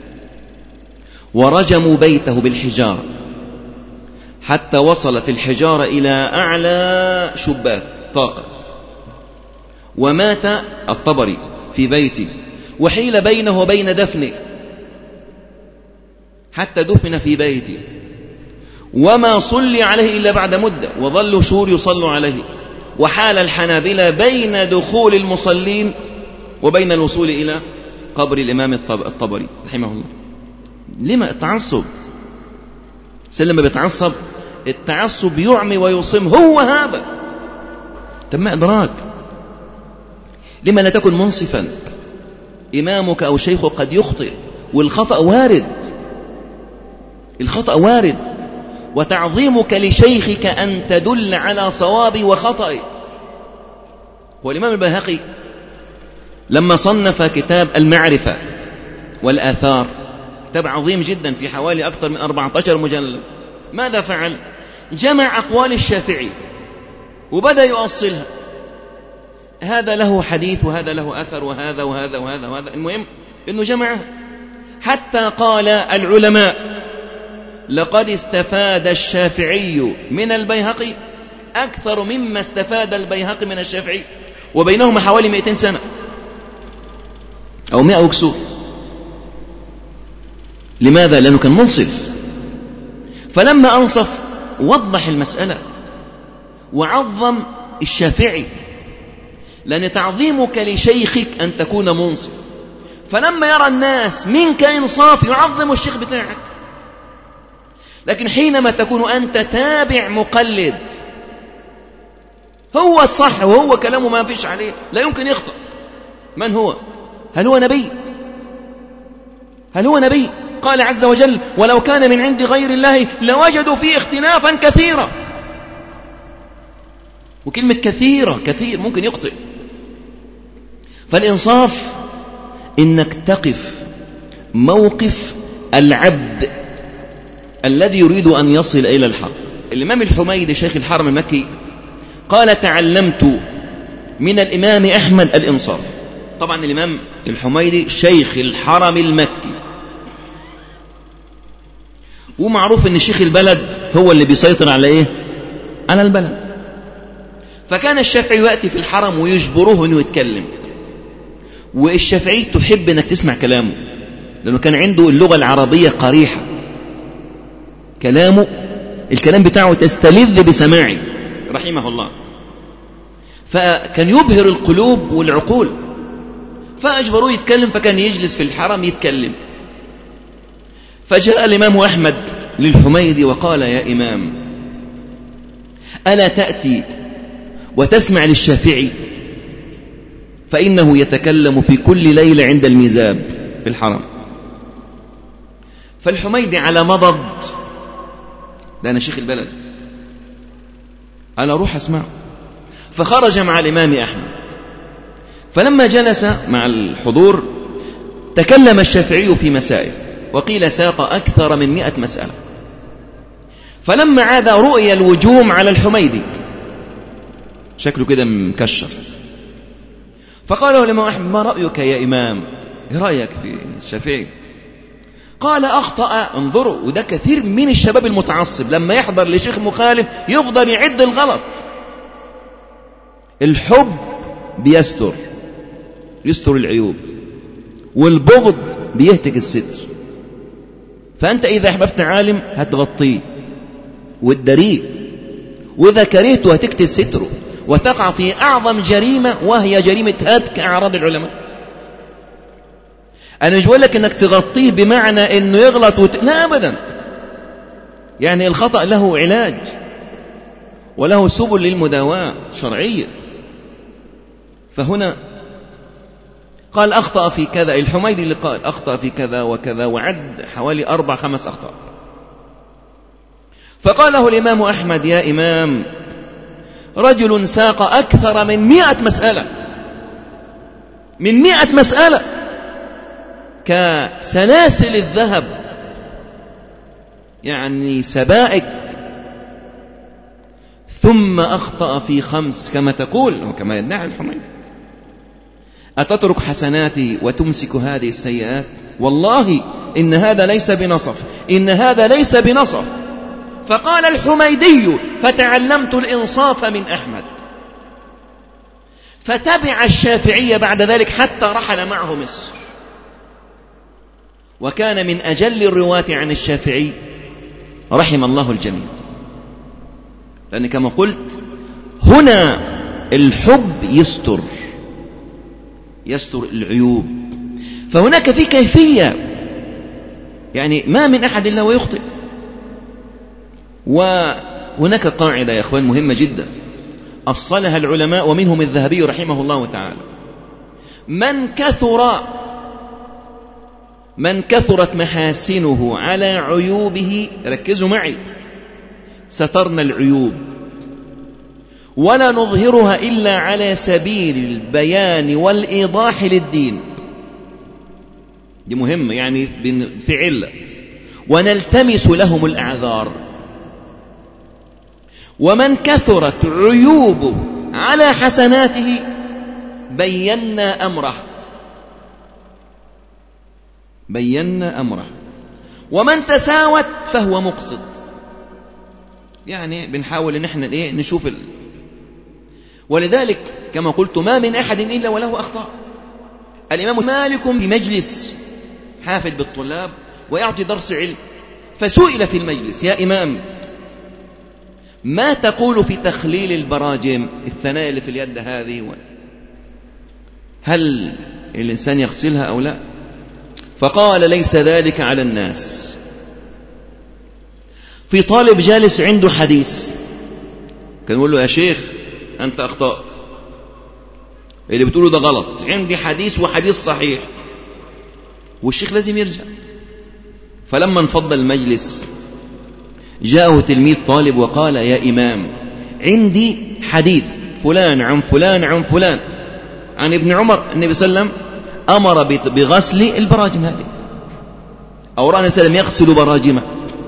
ورجموا بيته بالحجارة حتى وصلت الحجارة إلى أعلى شباك طاقة، ومات الطبري في بيته وحيل بينه وبين دفنه حتى دفن في بيته، وما صلي عليه إلا بعد مدة، وظلوا شهور يصلوا عليه. وحال الحنابلة بين دخول المصلين وبين الوصول إلى قبر الإمام الطبري رحمه الله. لما التعصب؟ سلم بيتعصب، التعصب يعمي ويصم، هو هذا. تم إدراك. لما لا تكن منصفا؟ إمامك أو شيخك قد يخطئ، والخطأ وارد، الخطأ وارد. وتعظيمك لشيخك أن تدل على صواب وخطأ. والإمام البيهقي لما صنف كتاب المعرفة والآثار، كتاب عظيم جدا في حوالي أكثر من أربعة عشر مجلد، ماذا فعل؟ جمع أقوال الشافعي وبدأ يؤصلها، هذا له حديث وهذا له أثر وهذا وهذا وهذا وهذا. المهم أنه جمعها حتى قال العلماء: لقد استفاد الشافعي من البيهقي أكثر مما استفاد البيهقي من الشافعي، وبينهما حوالي مئتين سنة أو مئة وكسور. لماذا؟ لأنه كان منصف. فلما أنصف وضح المسألة وعظم الشافعي، لأن تعظيمك لشيخك أن تكون منصف. فلما يرى الناس منك إنصاف يعظم الشيخ بتاعك. لكن حينما تكون أنت تابع مقلد، هو الصح وهو كلامه ما فيش عليه، لا يمكن يخطأ. من هو؟ هل هو نبي؟ هل هو نبي؟ قال عز وجل: ولو كان من عند غير الله لوجدوا فيه اختلافا كثيرا. وكلمة كثيرة، كثير، ممكن يخطئ. فالإنصاف إنك تقف موقف العبد الذي يريد أن يصل إلى الحق. الإمام الحميدي شيخ الحرم المكي قال: تعلمت من الإمام أحمد الإنصاف. طبعا الإمام الحميدي شيخ الحرم المكي، ومعروف أن شيخ البلد هو اللي بيسيطر على إيه؟ على البلد. فكان الشافعي يأتي في الحرم ويجبره أنه يتكلم، والشافعي تحب أنك تسمع كلامه، لأنه كان عنده اللغة العربية قريحة، كلامه الكلام بتاعه تستلذ بسماعه رحمه الله. فكان يبهر القلوب والعقول، فأجبروه يتكلم، فكان يجلس في الحرم يتكلم. فجاء الإمام أحمد للحميدي وقال: يا إمام، ألا تأتي وتسمع للشافعي؟ فإنه يتكلم في كل ليلة عند الميزاب في الحرم. فالحميدي على مضض، ده أنا شيخ البلد، أنا أروح أسمعه. فخرج مع الإمام أحمد، فلما جلس مع الحضور تكلم الشافعي في مسائل، وقيل ساق أكثر من مئة مسألة. فلما عاد رؤي الوجوم على الحميدي، شكله كده مكشر. فقال له الإمام أحمد: ما رأيك يا إمام؟ إيه رأيك في الشافعي؟ قال: أخطأ. انظروا، وده كثير من الشباب المتعصب لما يحضر لشيخ مخالف يفضل يعد الغلط. الحب بيستر، يستر العيوب، والبغض بيهتك الستر. فأنت إذا أحببت عالم هتغطيه وتدريه، وإذا كرهته هتكتب ستره، وتقع في أعظم جريمة، وهي جريمة هتك أعراض العلماء. أنا مش بقول لك إنك تغطيه بمعنى إنه يغلط وت... لا أبدا. يعني الخطأ له علاج وله سبل للمداواة شرعية. فهنا قال: أخطأ في كذا. الحميدي اللي قال أخطأ في كذا وكذا، وعد حوالي أربع خمس أخطاء. فقال له الإمام أحمد: يا إمام، رجل ساق أكثر من مئة مسألة، من مئة مسألة كسلاسل الذهب، يعني سبائك، ثم أخطأ في خمس كما تقول وكما يدعي الحميدي. أتترك حسناتي وتمسك هذه السيئات؟ والله إن هذا ليس بنصف، إن هذا ليس بنصف. فقال الحميدي: فتعلمت الإنصاف من أحمد. فتبع الشافعي بعد ذلك حتى رحل معه مصر. وكان من أجل الرواة عن الشافعي رحم الله الجميع. لأن كما قلت هنا الحب يستر يستر العيوب، فهناك في كيفية، يعني ما من أحد إلا ويخطئ. وهناك قاعدة يا أخوان مهمة جدا أصلها العلماء ومنهم الذهبي رحمه الله تعالى: من كثر من كثرت محاسنه على عيوبه، ركزوا معي، سترنا العيوب ولا نظهرها إلا على سبيل البيان والإيضاح للدين. دي مهمة، يعني في علة، ونلتمس لهم الأعذار. ومن كثرت عيوبه على حسناته بينا أمره بينا أمره ومن تساوت فهو مقصد. يعني بنحاول ان احنا ايه نشوف ال... ولذلك كما قلت ما من أحد إلا وله أخطاء. الإمام مالك في مجلس حافل بالطلاب ويعطي درس علم، فسئل في المجلس: يا إمام، ما تقول في تخليل البراجم، الثنايا اللي في اليد هذه، هل الإنسان يغسلها أو لا؟ فقال: ليس ذلك على الناس. في طالب جالس عنده حديث، كان يقول له: يا شيخ أنت أخطأت، اللي بتقوله ده غلط، عندي حديث وحديث صحيح. والشيخ لازم يرجع. فلما انفض المجلس جاءه تلميذ طالب وقال: يا إمام، عندي حديث فلان عن فلان عن فلان عن ابن عمر النبي صلى الله عليه وسلم أمر بغسل البراجم هذه، أو رأى النبي صلى الله عليه وسلم يغسل براجمه.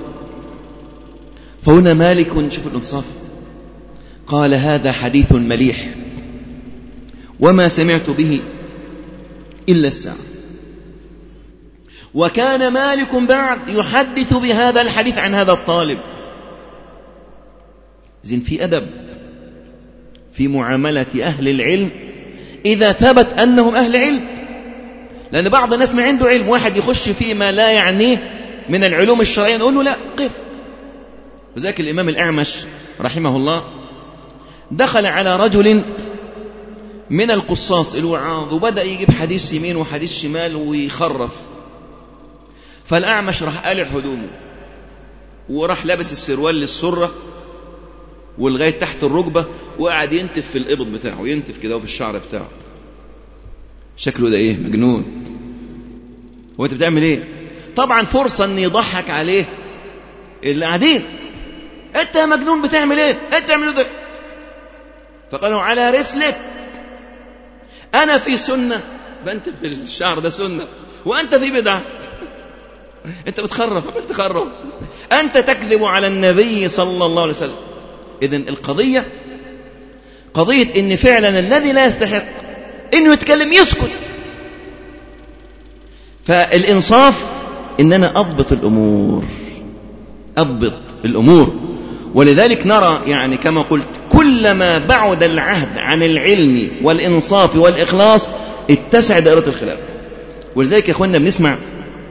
فهنا مالك، شوف الإنصاف، قال: هذا حديث مليح وما سمعت به إلا الساعة. وكان مالك بعد يحدث بهذا الحديث عن هذا الطالب. زين في أدب في معاملة أهل العلم إذا ثبت أنهم أهل علم، لأن بعض الناس ما عنده علم، واحد يخش فيما لا يعنيه من العلوم الشرعية نقول له: لا، قف. وذلك الإمام الأعمش رحمه الله دخل على رجل من القصاص الوعاظ وبدأ يجيب حديث يمين وحديث شمال ويخرف. فالأعمش راح قالع هدومه وراح لابس السروال للسرة ولغاية تحت الركبة، وقعد ينتف في الإبط بتاعه، ينتف كده وفي الشعر بتاعه. شكله ده إيه؟ مجنون. هو أنت بتعمل إيه؟ طبعا فرصة أن يضحك عليه اللي قاعدين: أنت يا مجنون بتعمل إيه؟ أنت تعمل ده. فقالوا: على رسلك، أنا في سنة، بنتف في الشعر ده سنة، وأنت في بدعة. أنت بتخرف، بتخرف، أنت تكذب على النبي صلى الله عليه وسلم. إذن القضية قضية إن فعلا الذي لا يستحق إنه يتكلم يسكت. فالإنصاف إن أنا أضبط الأمور، أضبط الأمور. ولذلك نرى يعني كما قلت كلما بعد العهد عن العلم والإنصاف والإخلاص اتسع دائرة الخلاف. ولذلك يا أخوانا بنسمع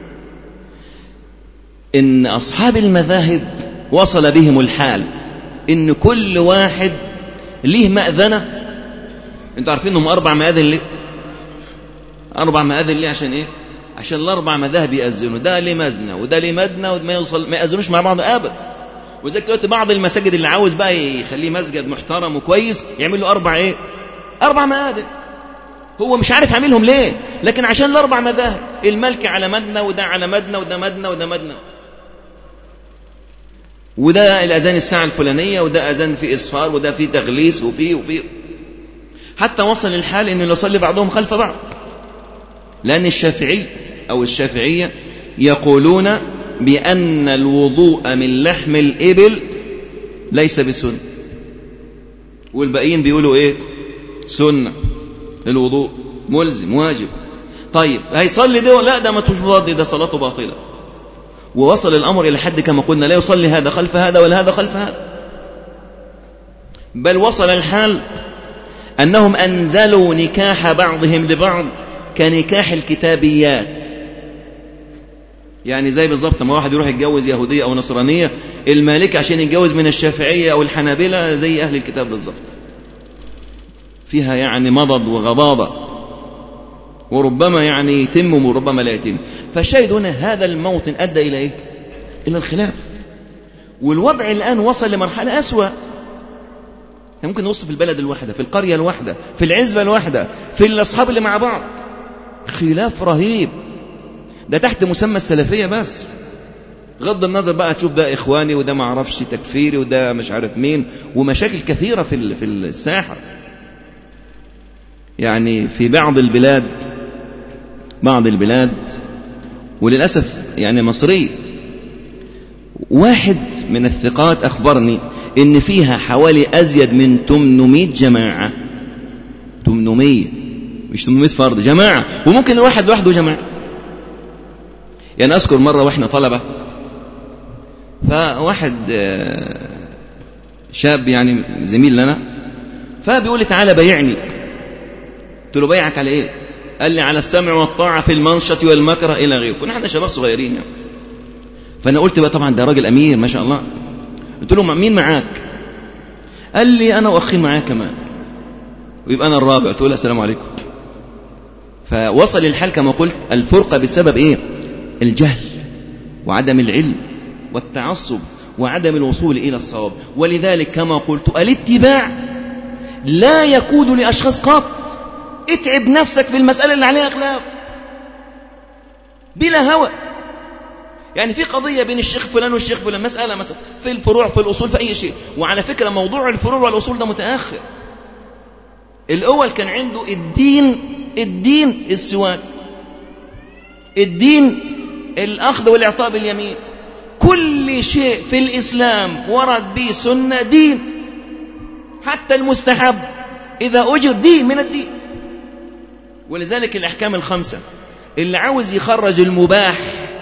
إن أصحاب المذاهب وصل بهم الحال إن كل واحد ليه مأذنة. انتوا عارفين انهم أربع مآذن ليه؟ أربع مآذن ليه؟ عشان إيه؟ عشان الأربع مذاهب يأذنوا، ده ليه مزنة وده ليه مدنة، وما يوصل ما يأذنوش مع بعض أبدا. وزي دلوقتي بعض المساجد اللي عاوز بقى يخليه مسجد محترم وكويس يعمل له أربع إيه؟ أربع مآذن. هو مش عارف عاملهم ليه، لكن عشان الأربع مذاهب، المالكي على مدنة وده على مدنة وده مدنة وده مدنة، وده الأذان الساعة الفلانية وده أذان في إصفار وده في تغليس وفي وفي حتى وصل الحال إنه يصلي بعضهم خلف بعض. لأن الشافعي أو الشافعية يقولون بأن الوضوء من لحم الإبل ليس بسنة، والباقيين بيقولوا إيه؟ سنة. الوضوء ملزم واجب. طيب هيصلي ده؟ لا، ده ما تشبه، ده صلاته باطلة. ووصل الأمر إلى حد كما قلنا لا يصلي هذا خلف هذا ولا هذا خلف هذا، بل وصل الحال أنهم أنزلوا نكاح بعضهم لبعض كنكاح الكتابيات. يعني زي بالظبط ما واحد يروح يتجوز يهودية أو نصرانية، المالكي عشان يتجوز من الشافعية أو الحنابلة زي أهل الكتاب بالظبط، فيها يعني مضض وغضاضة، وربما يعني يتم وربما لا يتم. فالشاهد هنا هذا الموطن أدى إلى إيه؟ إلى الخلاف. والوضع الآن وصل لمرحلة أسوأ، ممكن نوصف البلد الواحدة، في القرية الواحدة، في العزبة الواحدة، في الأصحاب اللي مع بعض، خلاف رهيب. ده تحت مسمى السلفية بس، غض النظر بقى تشوف ده إخواني وده ما عرفش تكفيري وده مش عارف مين، ومشاكل كثيرة في في الساحة. يعني في بعض البلاد بعض البلاد وللأسف يعني مصري، واحد من الثقات أخبرني إن فيها حوالي أزيد من ثمانمائة جماعة، ثمانمائة مش ثمانمائة فرد، جماعة، وممكن الواحد لوحده جماعة. يعني أذكر مرة وإحنا طلبة، فواحد شاب يعني زميل لنا فبيقول لي تعالى بيعني. قلت له بيعك على إيه؟ قال لي على السمع والطاعة في المنشط والمكره إلى غيره. كنا احنا شباب صغيرين يعني. فأنا قلت بقى طبعا ده راجل أمير ما شاء الله. قلت له مين معاك؟ قال لي أنا وأخي معاك كمان، ويبقى أنا الرابع. قلت له السلام عليكم. فوصل الحال كما قلت الفرقة بسبب إيه؟ الجهل وعدم العلم والتعصب وعدم الوصول إلى الصواب. ولذلك كما قلت الاتباع لا يكون لأشخاص قط. اتعب نفسك في المسألة اللي عليها خلاف بلا هوى. يعني في قضية بين الشيخ فلان والشيخ فلان، مسألة مثلا في الفروع في الأصول في أي شيء. وعلى فكرة موضوع الفروع والأصول ده متأخر. الأول كان عنده الدين الدين السواك، الدين الأخذ والإعطاء باليمين. كل شيء في الإسلام ورد به سنة دين، حتى المستحب إذا أجر دين من الدين. ولذلك الأحكام الخمسة اللي عاوز يخرج المباح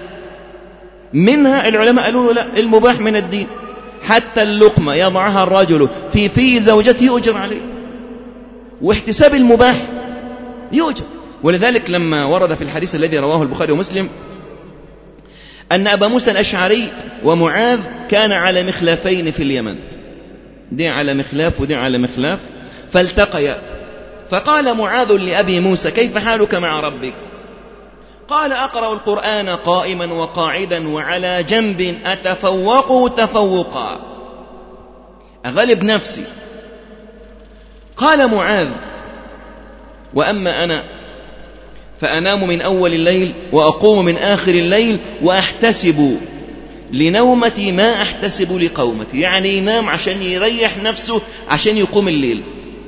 منها العلماء قالوا له لا، المباح من الدين. حتى اللقمة يضعها الرجل في في زوجته يؤجر عليه، واحتساب المباح يؤجر. ولذلك لما ورد في الحديث الذي رواه البخاري ومسلم أن أبا موسى الأشعري ومعاذ كان على مخلافين في اليمن، دي على مخلاف ودي على مخلاف، فالتقيا. فقال معاذ لأبي موسى كيف حالك مع ربك؟ قال أقرأ القرآن قائما وقاعدا وعلى جنب أتفوقه تفوقا، أغلب نفسي. قال معاذ وأما أنا فأنام من أول الليل وأقوم من آخر الليل وأحتسب لنومتي ما أحتسب لقومتي. يعني ينام عشان يريح نفسه عشان يقوم الليل،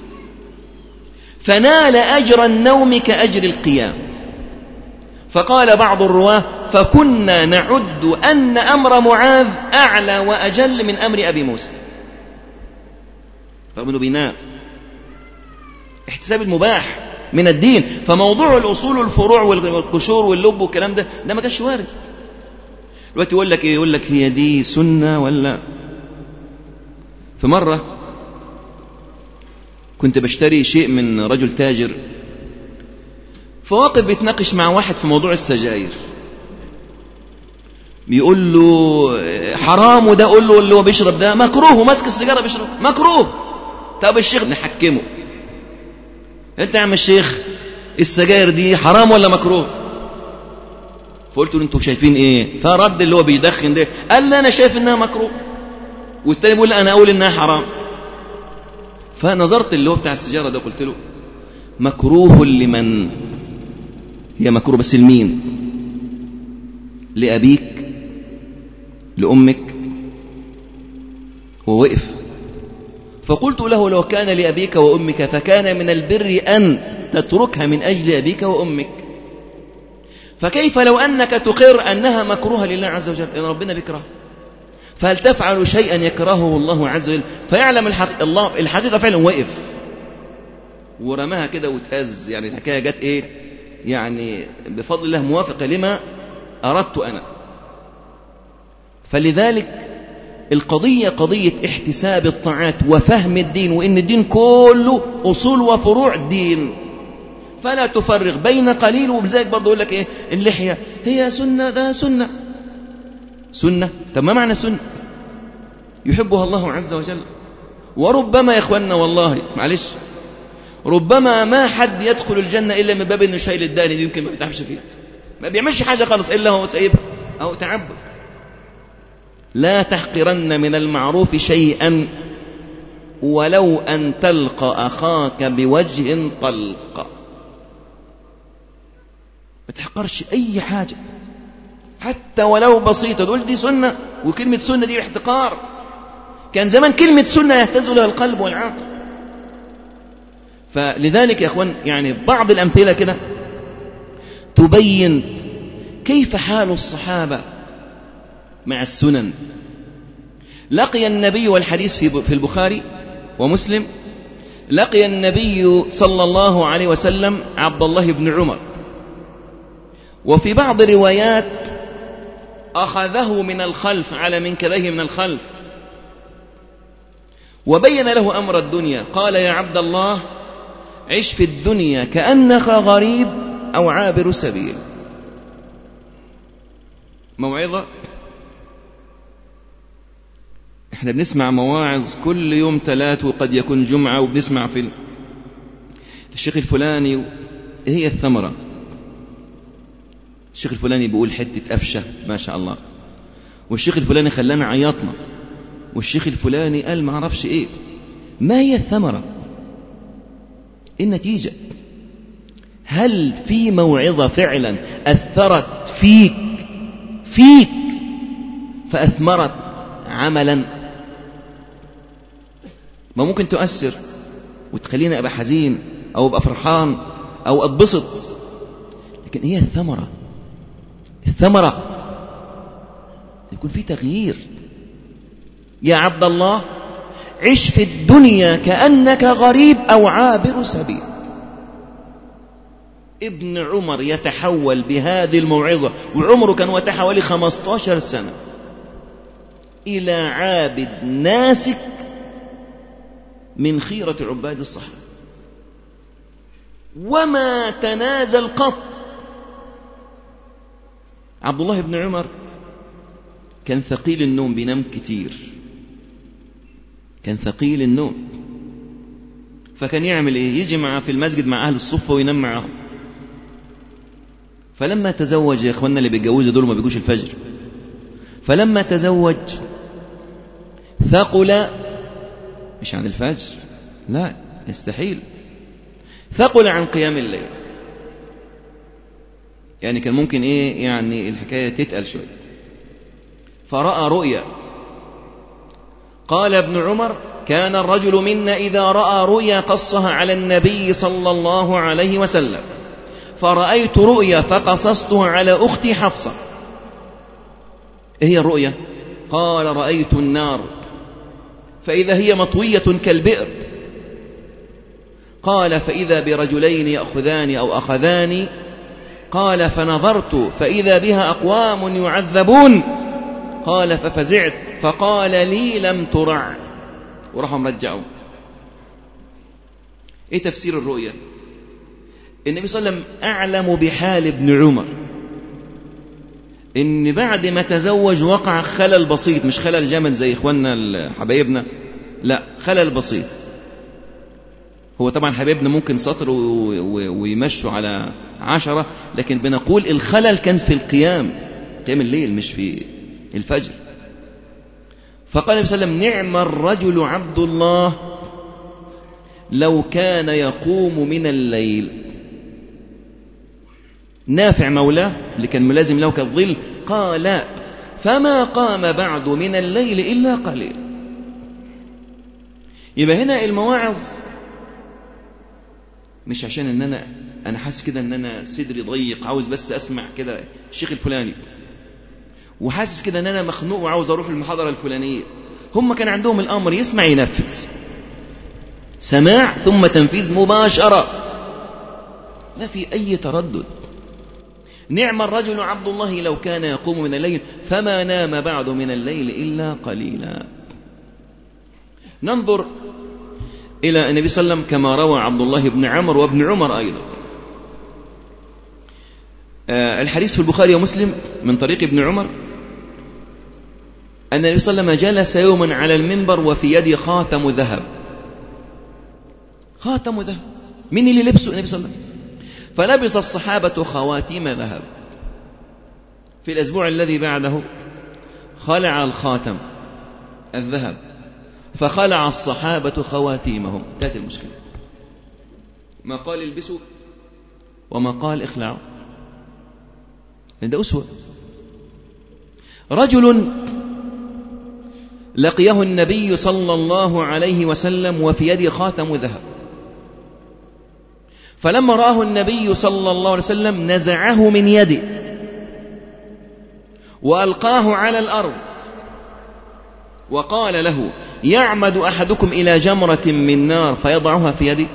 فنال أجر النوم كأجر القيام. فقال بعض الرواه فكنا نعد أن أمر معاذ أعلى وأجل من أمر أبي موسى، رغم أنه بينام. احتساب المباح من الدين. فموضوع الأصول والفروع والقشور واللب والكلام ده ده ما كانش وارد. دلوقتي يقول لك ايه؟ يقول لك هي دي سنة ولا؟ في مرة كنت بشتري شيء من رجل تاجر، فواقف بيتناقش مع واحد في موضوع السجاير، بيقول له حرام، وده يقول له اللي هو بيشرب ده مكروه، وماسك السيجارة بيشرب مكروه. طب الشيخ نحكمه، انت يا عم الشيخ السجاير دي حرام ولا مكروه؟ فقلت له انتوا شايفين ايه؟ فرد اللي هو بيدخن ده قال لي انا شايف انها مكروه، والتاني بيقول لي انا اقول انها حرام. فنظرت اللي هو بتاع السجارة ده قلت له مكروه لمن؟ هي مكروه بس لمين؟ لأبيك؟ لأمك؟ هو وقف. فقلت له لو كان لأبيك وأمك فكان من البر أن تتركها من أجل أبيك وأمك، فكيف لو أنك تقر أنها مكروهة لله عز وجل؟ إن ربنا بيكره، فهل تفعل شيئا يكرهه الله عز وجل؟ فيعلم الحق الله الحقيقة فعلا وقف ورماها كده وتهز. يعني الحكاية جت إيه؟ يعني بفضل الله موافقة لما أردت أنا. فلذلك القضية قضية احتساب الطاعات وفهم الدين، وإن الدين كله أصول وفروع دين، فلا تفرق بين قليل. وبذلك برضه يقول لك إيه؟ اللحية هي سنة، ده سنة، سنة. طب ما معنى سنة؟ يحبها الله عز وجل. وربما يا إخواننا والله معلش ربما ما حد يدخل الجنة إلا من باب إنه شايل الداني دي، يمكن ما بيتعبش فيها، ما بيعملش حاجة خالص إلا هو سايبها أو تعبد. لا تحقرن من المعروف شيئا ولو أن تلقى أخاك بوجه طلق. ما تحقرش أي حاجة حتى ولو بسيطة. تقول دي سنة، وكلمة سنة دي احتقار. كان زمان كلمة سنة يهتز لها القلب والعقل. فلذلك يا أخوان يعني بعض الأمثلة كده تبين كيف حال الصحابة مع السنن. لقي النبي، والحديث في البخاري ومسلم، لقي النبي صلى الله عليه وسلم عبد الله بن عمر، وفي بعض الروايات أخذه من الخلف على منكبيه من الخلف وبين له أمر الدنيا. قال يا عبد الله عش في الدنيا كأنك غريب أو عابر سبيل. موعظة. احنا بنسمع مواعظ كل يوم ثلاث وقد يكون جمعة، وبنسمع في الشيخ الفلاني ايه هي الثمرة؟ الشيخ الفلاني بيقول حتة أفشة ما شاء الله، والشيخ الفلاني خلانا عيطنا، والشيخ الفلاني قال ما عرفش ايه. ما هي الثمرة؟ النتيجة. هل في موعظة فعلا أثرت فيك فيك فأثمرت عملا؟ ما ممكن تؤثر وتخليني أبقى حزين أو أبقى فرحان أو أتبسط، لكن هي الثمرة. الثمرة يكون في تغيير. يا عبد الله عش في الدنيا كأنك غريب أو عابر سبيل. ابن عمر يتحول بهذه الموعظة، وعمره كان وقتها حوالي خمسة عشر سنة، إلى عابد ناسك من خيرة عباد الصحابة، وما تنازل قط. عبد الله بن عمر كان ثقيل النوم، بينام كتير، كان ثقيل النوم. فكان يعمل ايه؟ يجي مع في المسجد مع اهل الصفة وينام معهم. فلما تزوج، يا اخواننا اللي بيتجوزوا دول ما بيجوش الفجر، فلما تزوج ثقل، مش عن الفجر، لا يستحيل، ثقل عن قيام الليل. يعني كان ممكن ايه يعني الحكاية تتقل شوية. فرأى رؤيا. قال ابن عمر كان الرجل منا إذا رأى رؤيا قصها على النبي صلى الله عليه وسلم، فرأيت رؤيا فقصصتها على أختي حفصة. إيه هي الرؤيا؟ قال رأيت النار فإذا هي مطوية كالبئر. قال فإذا برجلين يأخذان أو أخذان. قال فنظرت فإذا بها أقوام يعذبون. قال ففزعت فقال لي لم ترع، وراحوا مرجعوا. ايه تفسير الرؤيا؟ النبي صلى الله عليه وسلم أعلم بحال ابن عمر، ان بعد ما تزوج وقع خلل بسيط، مش خلل جامد زي اخواننا حبايبنا، لا خلل بسيط. هو طبعا حبايبنا ممكن سطر ويمشوا على عشرة، لكن بنقول الخلل كان في القيام، قيام الليل مش في الفجر. فقال النبي صلى الله عليه وسلم نعم الرجل عبد الله لو كان يقوم من الليل. نافع مولاه اللي كان ملازم له كالظل قال فما قام بعد من الليل إلا قليل. يبقى هنا المواعظ مش عشان ان انا انا حاسس كده ان انا صدري ضيق عاوز بس اسمع كده الشيخ الفلاني، وحاسس كده ان انا مخنوق وعاوز اروح المحاضرة الفلانية. هم كان عندهم الامر يسمع ينفذ، سماع ثم تنفيذ مباشرة، ما في اي تردد. نعم الرجل عبد الله لو كان يقوم من الليل فما نام بعد من الليل إلا قليلا. ننظر إلى النبي صلى الله عليه وسلم كما روى عبد الله بن عمر وابن عمر أيضا. الحديث في البخاري ومسلم من طريق ابن عمر أن النبي صلى الله عليه وسلم جلس يوما على المنبر وفي يده خاتم ذهب. خاتم ذهب، من اللي لبسه النبي صلى الله عليه وسلم؟ فلبس الصحابة خواتيم ذهب. في الأسبوع الذي بعده خلع الخاتم الذهب، فخلع الصحابة خواتيمهم. انتهت المشكلة. ما قال البسوا وما قال اخلعوا، لأن ده أسوة. رجل لقيه النبي صلى الله عليه وسلم وفي يده خاتم ذهب، فلما رآه النبي صلى الله عليه وسلم نزعه من يده وألقاه على الأرض وقال له: يعمد أحدكم إلى جمرة من نار فيضعها في يده؟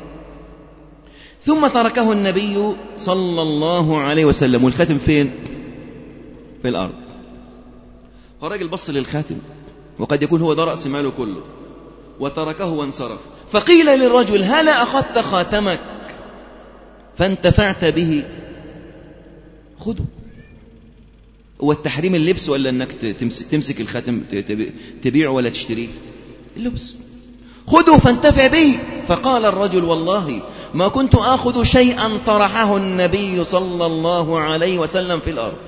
ثم تركه النبي صلى الله عليه وسلم. والخاتم فين؟ في الأرض. فالراجل بص للخاتم، وقد يكون هو ده رأس ماله كله، وتركه وانصرف. فقيل للرجل: هلا أخذت خاتمك فانتفعت به؟ خذه. هو التحريم اللبس ولا أنك تمسك الخاتم تبيعه ولا تشتريه؟ اللبس. خذه فانتفع به. فقال الرجل: والله ما كنت آخذ شيئا طرحه النبي صلى الله عليه وسلم في الأرض.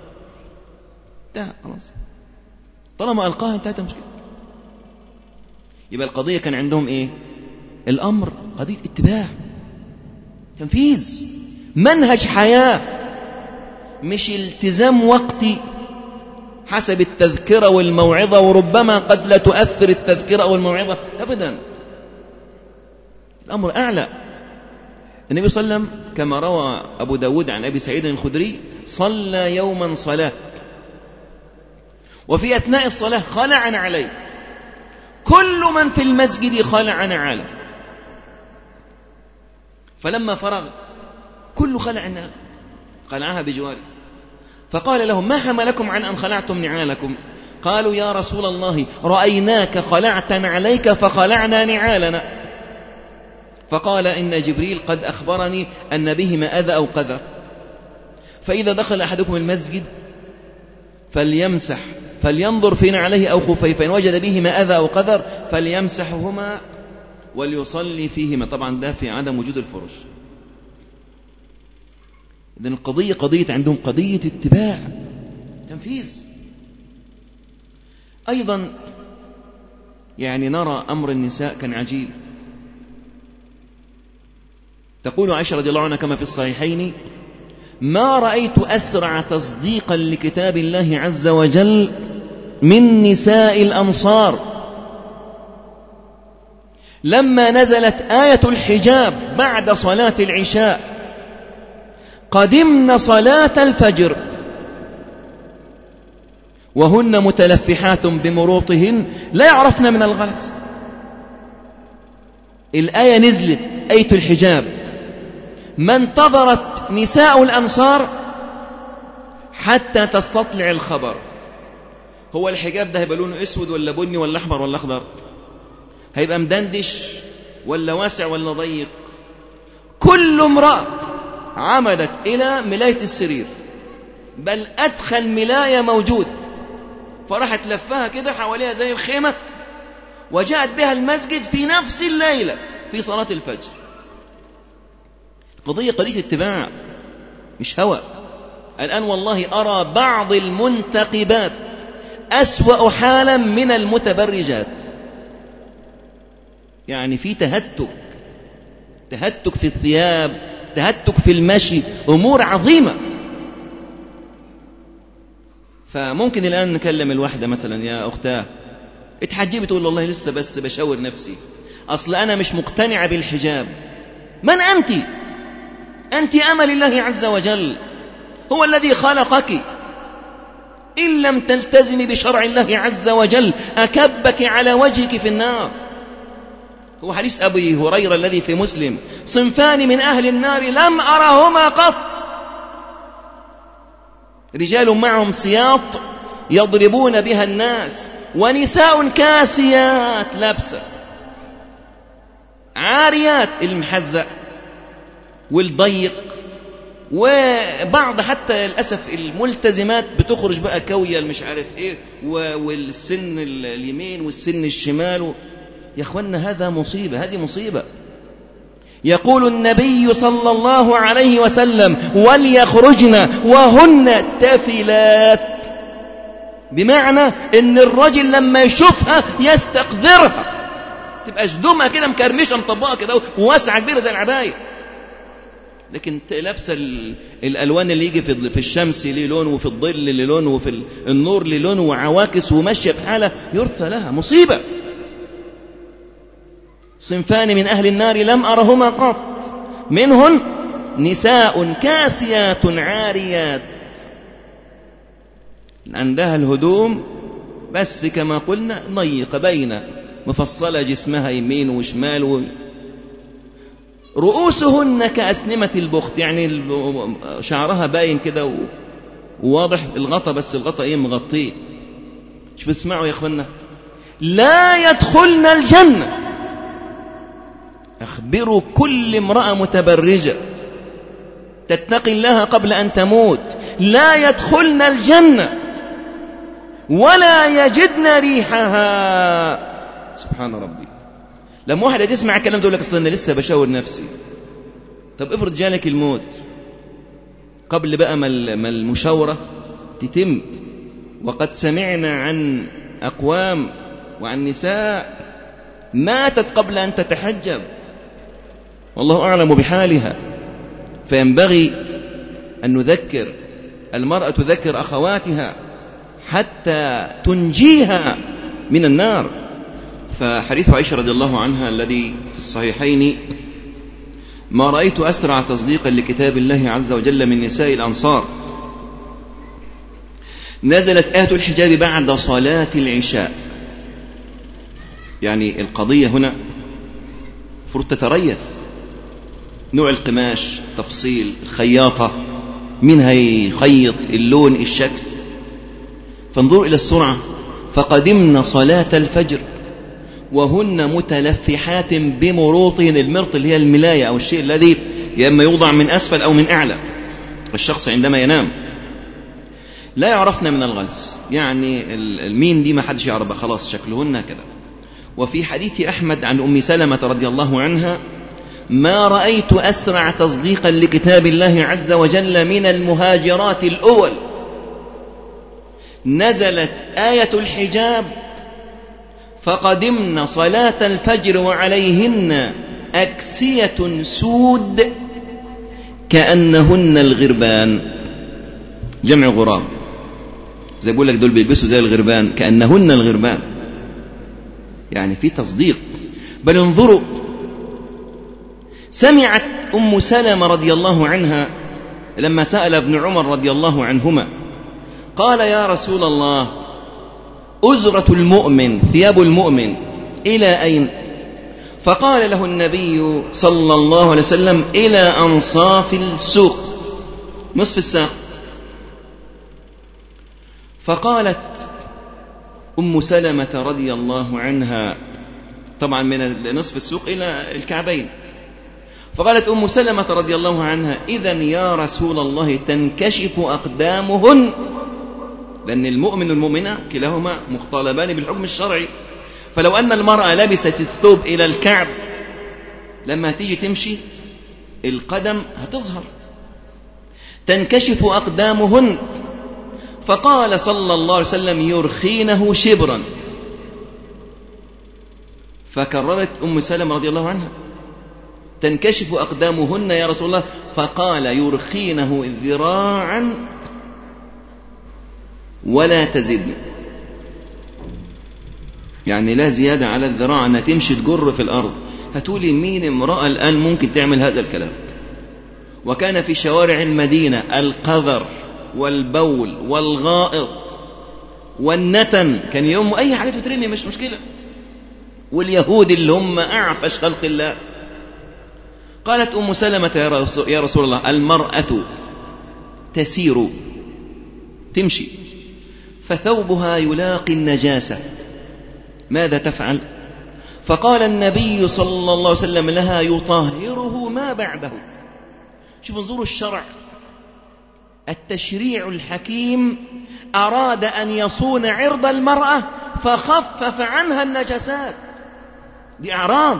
ده خلاص، طالما ألقاها انتهت المشكلة. يبقى القضية كان عندهم إيه؟ الأمر قضية اتباع، تنفيذ، منهج حياة، مش التزام وقتي حسب التذكرة والموعظة، وربما قد لا تؤثر التذكرة والموعظة أبدا. الأمر أعلى. النبي صلى الله عليه وسلم كما روى أبو داود عن أبي سعيد الخدري: صلى يوما صلاة، وفي أثناء الصلاة خلع عليه، كل من في المسجد خلع عليه، فلما فرغ كل خلع نعال خلعها بجواره. فقال لهم: ما حملكم عن أن خلعتم نعالكم؟ قالوا: يا رسول الله رأيناك خلعت عليك فخلعنا نعالنا. فقال: إن جبريل قد أخبرني أن بهما أذى أو قذى، فإذا دخل أحدكم المسجد فليمسح فلينظر في نعليه أو خفيه، فإن وجد بهما أذى أو قذر فليمسحهما وليصلي فيهما. طبعا ده في عدم وجود الفرش. إذن القضية قضية عندهم قضية اتباع، تنفيذ. أيضا يعني نرى أمر النساء كان عجيب. تقول عائشة رضي الله عنها كما في الصحيحين: ما رأيت أسرع تصديقا لكتاب الله عز وجل من نساء الأنصار لما نزلت آية الحجاب بعد صلاة العشاء: قدمن صلاة الفجر وهن متلفحات بمروطهن لا يعرفن من الغلس. الآية نزلت، آية الحجاب، ما انتظرت نساء الأنصار حتى تستطلع الخبر. هو الحجاب ده هيبقى لونه اسود ولا بني ولا احمر ولا اخضر؟ هيبقى مدندش ولا واسع ولا ضيق؟ كل امرأة عمدت إلى ملاية السرير، بل أدخل ملاية موجود، فراحت لفها كده حواليها زي الخيمة، وجاءت بها المسجد في نفس الليلة في صلاة الفجر. قضية قضية اتباع مش هوى. الآن والله أرى بعض المنتقبات أسوأ حالا من المتبرجات. يعني في تهتك، تهتك في الثياب، تهتك في المشي، أمور عظيمة. فممكن الآن نكلم الواحدة مثلا: يا أختاه اتحجبي، تقول والله لسه بس بشاور نفسي، أصل أنا مش مقتنعة بالحجاب. من أنت؟ أنت أمل الله عز وجل، هو الذي خلقك. إن لم تلتزمي بشرع الله عز وجل أكبك على وجهك في النار. هو حديث أبي هريرة الذي في مسلم: صنفان من أهل النار لم أرهما قط: رجال معهم سياط يضربون بها الناس، ونساء كاسيات لابسة، عاريات، المحزق والضيق وبعض حتى للأسف الملتزمات بتخرج بقى كوية مش عارف ايه والسن اليمين والسن الشمال. يا اخوانا هذا مصيبة، هذه مصيبة. يقول النبي صلى الله عليه وسلم وليخرجن وهن تافلات، بمعنى ان الرجل لما يشوفها يستقذرها، تبقى جدومها كده مكرمشة مطبقة كده وواسعة كبيرة زي العباية، لكن لابسه الالوان اللي يجي في الشمس ليه لون وفي الظل ليه لون وفي النور ليه لون وعواكس وماشيه بحاله يرثى لها. مصيبه. صنفان من اهل النار لم ارهما قط، منهن نساء كاسيات عاريات، عندها الهدوم بس كما قلنا ضيقه بين مفصله جسمها يمين وشمال و... رؤوسهن كأسنمة البخت، يعني شعرها باين كده وواضح الغطا، بس الغطا ايه مغطيه. شوف تسمعوا يا اخوانا، لا يدخلن الجنة. اخبروا كل امرأة متبرجة تتقي الله قبل ان تموت، لا يدخلن الجنة ولا يجدن ريحها. سبحان ربي. لما واحد تسمع الكلام تقول لك اصلا انا لسه بشاور نفسي. طب افرض جالك الموت قبل بقى ما المشاورة تتم. وقد سمعنا عن أقوام وعن نساء ماتت قبل أن تتحجب، والله أعلم بحالها. فينبغي أن نذكر، المرأة تذكر أخواتها حتى تنجيها من النار. فحديث عائشة رضي الله عنها الذي في الصحيحين: ما رأيت أسرع تصديقا لكتاب الله عز وجل من نساء الأنصار. نزلت آية الحجاب بعد صلاة العشاء. يعني القضية هنا فرصة تتريث، نوع القماش، تفصيل الخياطة، مين هيخيط، اللون، الشكل. فانظروا إلى السرعة. فقدمنا صلاة الفجر وهن متلفحات بمروطهن. المرط اللي هي الملاية أو الشيء الذي إما يوضع من أسفل أو من أعلى الشخص عندما ينام. لا يعرفن من الغلس، يعني المين دي ما حدش يعرفها، خلاص شكلهن كذا. وفي حديث أحمد عن أم سلمة رضي الله عنها: ما رأيت أسرع تصديقا لكتاب الله عز وجل من المهاجرات الأول. نزلت آية الحجاب فقدمن صلاة الفجر وعليهن أكسية سود كأنهن الغربان، جمع غراب، زي بقول لك دول بيلبسوا زي الغربان، كأنهن الغربان، يعني في تصديق. بل انظروا، سمعت أم سلمة رضي الله عنها لما سأل ابن عمر رضي الله عنهما قال: يا رسول الله، أزرة المؤمن، ثياب المؤمن، إلى أين؟ فقال له النبي صلى الله عليه وسلم: إلى أنصاف السوق، نصف الساق. فقالت أم سلمة رضي الله عنها، طبعا من نصف السوق إلى الكعبين. فقالت أم سلمة رضي الله عنها: إذن يا رسول الله تنكشف أقدامهن، لأن المؤمن والمؤمنة كلاهما مخطلبان بالحكم الشرعي. فلو أن المرأة لبست الثوب إلى الكعب لما تيجي تمشي القدم هتظهر، تنكشف أقدامهن. فقال صلى الله عليه وسلم: يرخينه شبرا. فكررت أم سلمة رضي الله عنها: تنكشف أقدامهن يا رسول الله. فقال: يرخينه ذراعا ولا تزدن، يعني لا زيادة على الذراع، أنها تمشي تجر في الأرض. هتقولي مين امرأة الآن ممكن تعمل هذا الكلام؟ وكان في شوارع المدينة القذر والبول والغائط والنتن، كان يوم أي حاجة تترمي مش مشكلة. واليهود اللي هم أعفش خلق الله. قالت أم سلمة: يا رسول الله، المرأة تسير، تمشي، فثوبها يلاقي النجاسة، ماذا تفعل؟ فقال النبي صلى الله عليه وسلم لها: يطهره ما بعده. شوف انظروا الشرع التشريع الحكيم أراد أن يصون عرض المرأة فخفف عنها النجاسات. دي أعراض،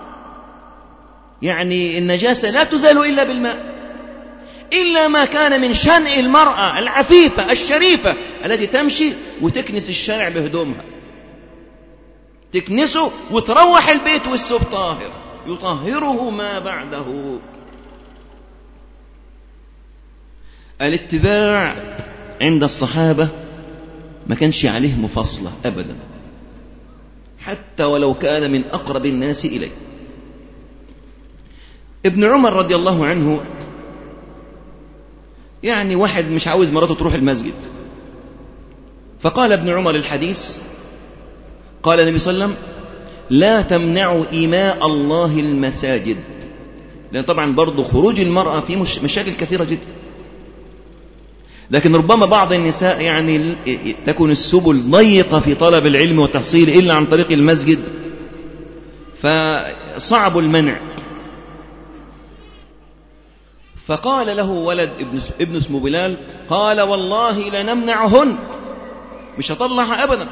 يعني النجاسة لا تزال إلا بالماء، إلا ما كان من شأن المرأة العفيفة الشريفة التي تمشي وتكنس الشارع بهدومها، تكنسه وتروح البيت والثوب طاهر يطهره ما بعده. الاتباع عند الصحابة ما كانش عليه مفاصلة أبدا، حتى ولو كان من أقرب الناس إليه. ابن عمر رضي الله عنه، يعني واحد مش عاوز مراته تروح المسجد، فقال ابن عمر الحديث، قال النبي صلى الله عليه وسلم: لا تمنعوا إماء الله المساجد. لأن طبعا برضو خروج المرأة فيه مش مشاكل كثيرة جدا، لكن ربما بعض النساء يعني تكون السبل ضيقة في طلب العلم والتحصيل إلا عن طريق المسجد، فصعب المنع. فقال له ولد ابن اسمه بلال، قال: والله لنمنعهن، مش هطلعها أبدا.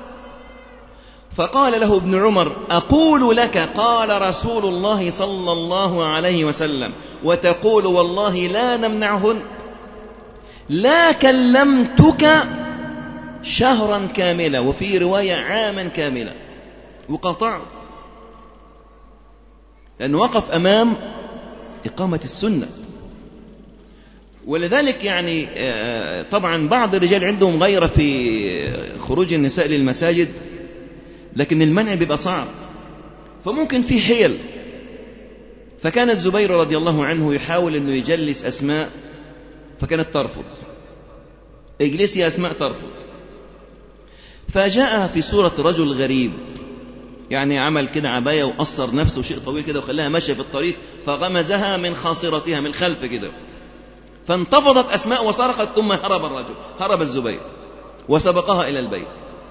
فقال له ابن عمر: أقول لك قال رسول الله صلى الله عليه وسلم وتقول والله لا نمنعهن؟ لا كلمتك شهرا كاملا، وفي رواية عاما كاملا، وقطع، لأنه وقف أمام إقامة السنة. ولذلك يعني طبعا بعض الرجال عندهم غيرة في خروج النساء للمساجد، لكن المنع بيبقى صعب، فممكن في حيل. فكان الزبير رضي الله عنه يحاول أنه يجلس أسماء، فكانت ترفض، اجلسي يا أسماء، ترفض. فجاءها في صورة رجل غريب، يعني عمل كده عباية وقصر نفسه شيء طويل كده وخلاها ماشية في الطريق، فغمزها من خاصرتها من خلف كده، فانتفضت أسماء وصرخت، ثم هرب الرجل، هرب الزبير وسبقها إلى البيت.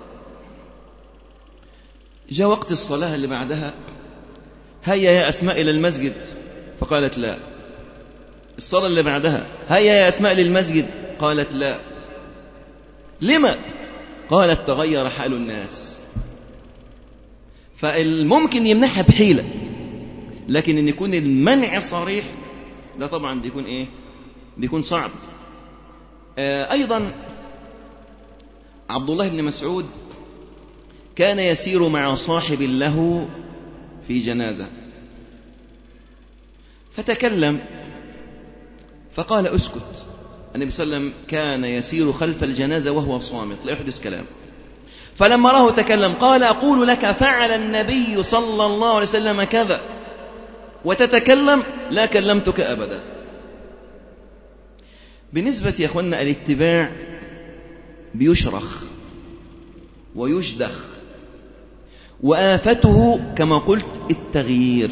جاء وقت الصلاة اللي بعدها، هيا يا أسماء إلى المسجد، فقالت لا. الصلاة اللي بعدها، هيا يا أسماء للمسجد، قالت لا. لما؟ قالت: تغير حال الناس. فالممكن يمنعها بحيلة، لكن أن يكون المنع صريح ده طبعا بيكون إيه؟ بيكون صعب. آه أيضا عبد الله بن مسعود كان يسير مع صاحب له في جنازة، فتكلم فقال: اسكت. النبي صلى الله عليه وسلم كان يسير خلف الجنازة وهو صامت لا يحدث كلام، فلما راه تكلم قال: أقول لك فعل النبي صلى الله عليه وسلم كذا وتتكلم، لا كلمتك أبدا. بالنسبة يا أخوانا الاتباع بيشرخ ويشدخ، وآفته كما قلت التغيير،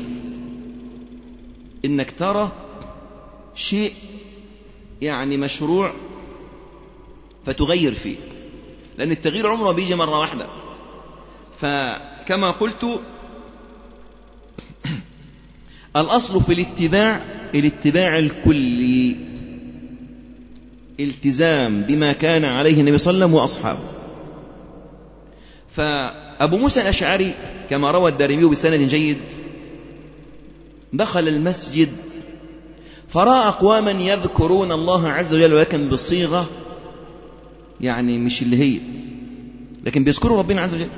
إنك ترى شيء يعني مشروع فتغير فيه، لأن التغيير عمره بيجي مرة واحدة. فكما قلت الأصل في الاتباع الاتباع الكلي، التزام بما كان عليه النبي صلى الله عليه وسلم وأصحابه. فأبو موسى الأشعري كما روى الدارمي بسند جيد دخل المسجد فرأى أقواما يذكرون الله عز وجل، ولكن بصيغة يعني مش اللي هي، لكن بيذكروا ربنا عز وجل.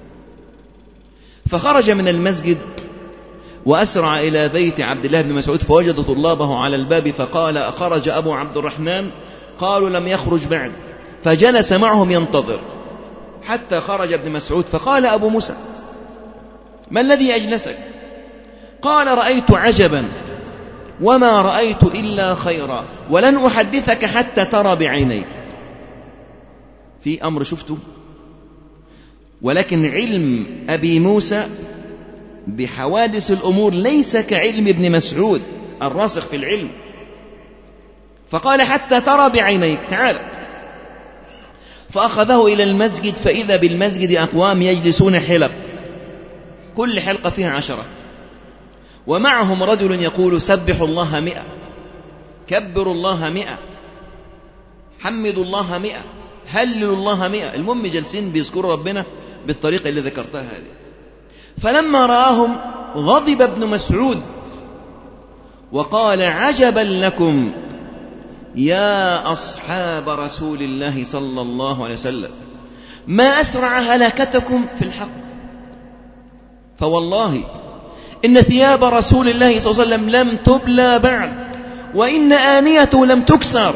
فخرج من المسجد وأسرع إلى بيت عبد الله بن مسعود، فوجد طلابه على الباب، فقال: أخرج أبو عبد الرحمن؟ قالوا: لم يخرج بعد. فجلس معهم ينتظر حتى خرج ابن مسعود، فقال أبو موسى: ما الذي أجلسك؟ قال: رأيت عجبا وما رأيت إلا خيرا، ولن أحدثك حتى ترى بعينيك. في أمر شفته، ولكن علم أبي موسى بحوادث الأمور ليس كعلم ابن مسعود الراسخ في العلم. فقال: حتى ترى بعينيك، تعال. فأخذه إلى المسجد، فإذا بالمسجد أقوام يجلسون حلق، كل حلقة فيها عشرة، ومعهم رجل يقول: سبحوا الله مئة، كبروا الله مئة، حمدوا الله مئة، هللوا الله مئة، المهم جالسين بيذكروا ربنا بالطريقة اللي ذكرتها هذه. فلما رآهم غضب ابن مسعود وقال عجبا لكم يا أصحاب رسول الله صلى الله عليه وسلم ما أسرع هلاكتكم في الحق، فوالله إن ثياب رسول الله صلى الله عليه وسلم لم تبلى بعد وإن آنيته لم تكسر.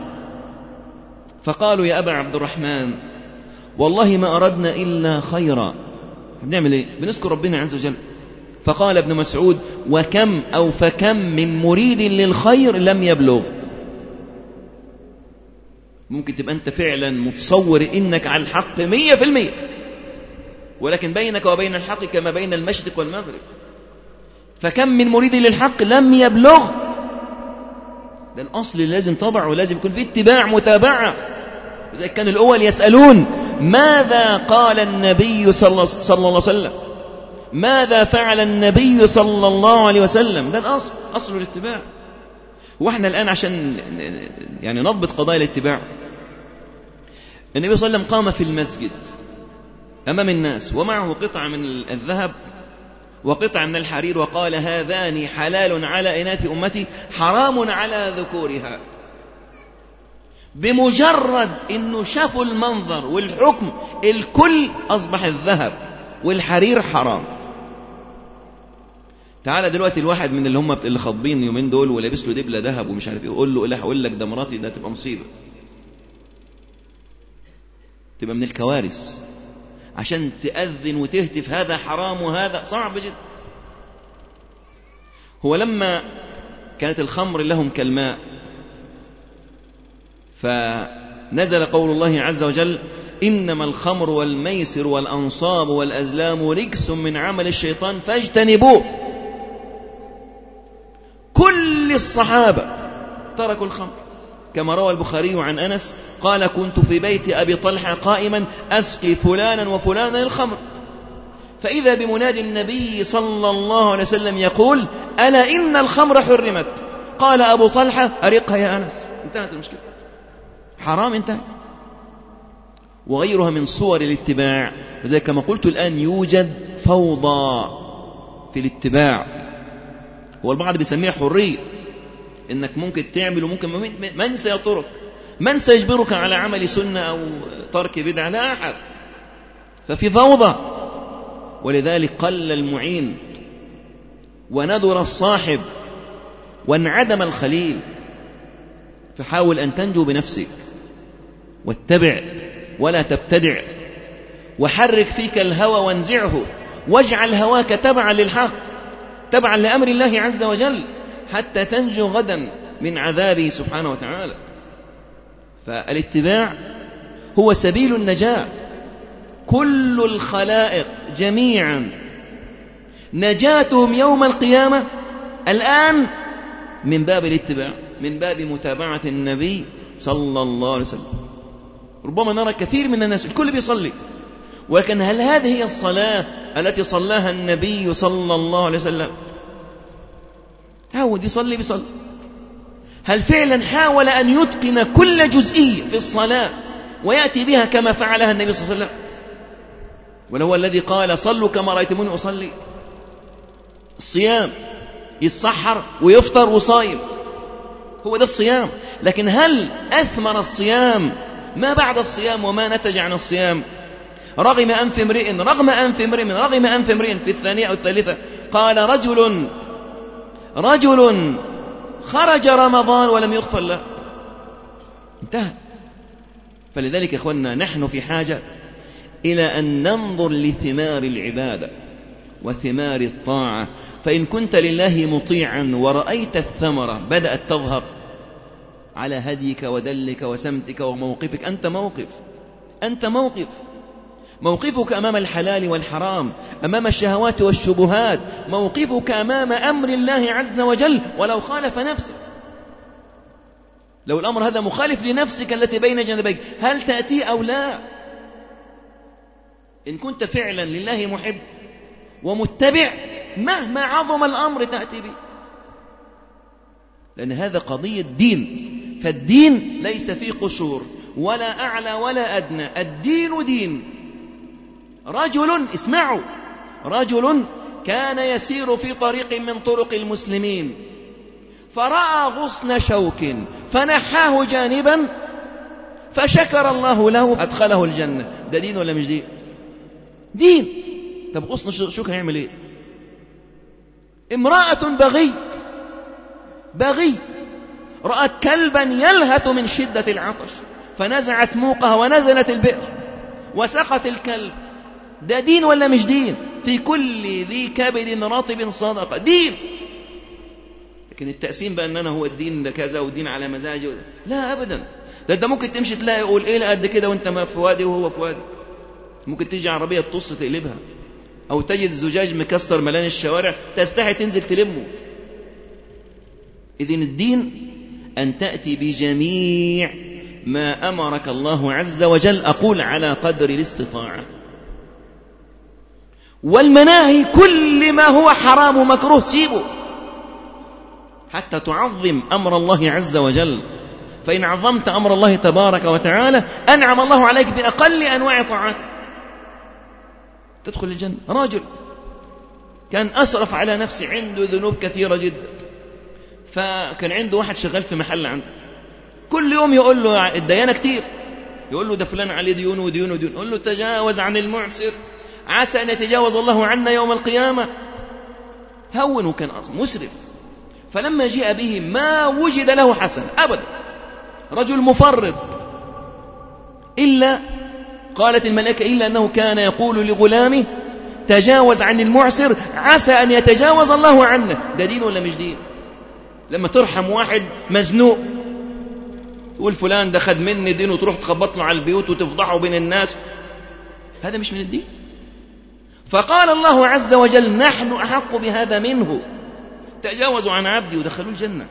فقالوا يا أبا عبد الرحمن والله ما أردنا إلا خيرا، بنعمل إيه؟ بنذكر ربنا عز وجل. فقال ابن مسعود وكم أو فكم من مريد للخير لم يبلغ. ممكن تبقى أنت فعلا متصور إنك على الحق مية في المية، ولكن بينك وبين الحق كما بين المشرق والمغرب. فكم من مريد للحق لم يبلغ. ده الأصل اللي لازم تضعه، ولازم يكون فيه اتباع متابعة. وزي كان الأول يسألون ماذا قال النبي صلى الله عليه وسلم، ماذا فعل النبي صلى الله عليه وسلم. ده الأصل، أصل الاتباع. وإحنا الآن عشان يعني نضبط قضايا الاتباع، النبي صلى الله عليه وسلم قام في المسجد أمام الناس ومعه قطعة من الذهب وقطعة من الحرير وقال هذان حلال على إناث أمتي حرام على ذكورها. بمجرد أنه شافوا المنظر والحكم الكل أصبح الذهب والحرير حرام. تعالى دلوقتي الواحد من اللي هم اللي خاطبين يومين دول ولابس له دبله ذهب ومش عارف ايه، يقول له لا هقول لك ده مراتي، ده تبقى مصيبه، تبقى من الكوارث عشان تأذن وتهتف هذا حرام وهذا صعب جدا. هو لما كانت الخمر لهم كالماء فنزل قول الله عز وجل إنما الخمر والميسر والأنصاب والأزلام رجس من عمل الشيطان فاجتنبوه. كل الصحابة تركوا الخمر، كما روى البخاري عن أنس قال كنت في بيت أبي طلحة قائما أسقي فلانا وفلانا الخمر، فإذا بمنادي النبي صلى الله عليه وسلم يقول ألا إن الخمر حرمت. قال أبو طلحة أرقها يا أنس. انتهت المشكلة، حرام، انتهت. وغيرها من صور الاتباع. وزي كما قلت الآن يوجد فوضى في الاتباع، هو البعض بيسميها حرية، إنك ممكن تعمل وممكن من سيطرك، من سيجبرك على عمل سنة أو ترك بدعة؟ لا أحد. ففي فوضى، ولذلك قل المعين وندر الصاحب وانعدم الخليل. فحاول أن تنجو بنفسك واتبع ولا تبتدع، وحرك فيك الهوى وانزعه، واجعل هواك تبعا للحق، تبعا لأمر الله عز وجل، حتى تنجو غدا من عذابه سبحانه وتعالى. فالاتباع هو سبيل النجاة. كل الخلائق جميعا نجاتهم يوم القيامة الآن من باب الاتباع، من باب متابعة النبي صلى الله عليه وسلم. ربما نرى كثير من الناس الكل بيصلي، ولكن هل هذه هي الصلاة التي صلاها النبي صلى الله عليه وسلم؟ تعود يصلي بيصلي. هل فعلا حاول أن يتقن كل جزئية في الصلاة ويأتي بها كما فعلها النبي صلى الله عليه وسلم؟ وله الذي قال صلوا كما رأيتموني أصلي. الصيام يتسحر ويفطر وصايم، هو ده الصيام. لكن هل أثمر الصيام ما بعد الصيام وما نتج عن الصيام؟ رغم أنف امرئ رغم أنف امرئ رغم أنف امرئ في الثانية أو الثالثة قال رجل رجل خرج رمضان ولم يغفر له. انتهى. فلذلك يا إخواننا نحن في حاجة إلى أن ننظر لثمار العبادة وثمار الطاعة. فإن كنت لله مطيعا ورأيت الثمرة بدأت تظهر على هديك ودلك وسمتك وموقفك، أنت موقف أنت موقف موقفك أمام الحلال والحرام، أمام الشهوات والشبهات، موقفك أمام أمر الله عز وجل ولو خالف نفسك. لو الأمر هذا مخالف لنفسك التي بين جانبيك هل تأتي أو لا؟ إن كنت فعلا لله محب ومتبع مهما عظم الأمر تأتي به، لأن هذا قضية دين. فالدين ليس فيه قصور ولا أعلى ولا أدنى، الدين دين. رجل، اسمعوا، رجل كان يسير في طريق من طرق المسلمين فرأى غصن شوك فنحاه جانبا فشكر الله له أدخله الجنة. ده دين ولا مش دين؟ دين. طب غصن شوك هيعمل ايه؟ امرأة بغي بغي رأت كلبا يلهث من شدة العطش فنزعت موقها ونزلت البئر وسقت الكلب. ده دين ولا مش دين؟ في كل ذي كبد رطب صدقة، دين. لكن التقسيم بقى أننا هو الدين ده كذا والدين على مزاجه، لا أبدا. ده أنت ممكن تمشي تلاقي يقول إيه قد كده وأنت ما في وادي وهو في وادي. ممكن تيجي عربية تطص تقلبها، أو تجد زجاج مكسر ملان الشوارع تستحي تنزل تلمه. إذن الدين أن تأتي بجميع ما أمرك الله عز وجل، أقول على قدر الاستطاعة. والمناهي كل ما هو حرام ومكروه سيبه حتى تعظم أمر الله عز وجل. فإن عظمت أمر الله تبارك وتعالى أنعم الله عليك بأقل أنواع طاعته، تدخل الجنة. راجل كان أسرف على نفسه، عنده ذنوب كثيرة جدا، فكان عنده واحد شغال في محل عنده، كل يوم يقول له الديانة كتير، يقول له ده فلان عليه ديون وديون وديون، يقول له تجاوز عن المعسر عسى أن يتجاوز الله عنا يوم القيامة. هون، وكان مسرف. فلما جاء به ما وجد له حسن أبدا، رجل مفرط، إلا قالت الملائكة إلا أنه كان يقول لغلامه تجاوز عن المعسر عسى أن يتجاوز الله عنا. ده دين ولا مش دين؟ لما ترحم واحد مزنوق تقول فلان ده خد مني دين وتروح تخبط له على البيوت وتفضحه بين الناس، هذا مش من الدين. فقال الله عز وجل نحن أحق بهذا منه، تجاوزوا عن عبدي ودخلوا الجنة.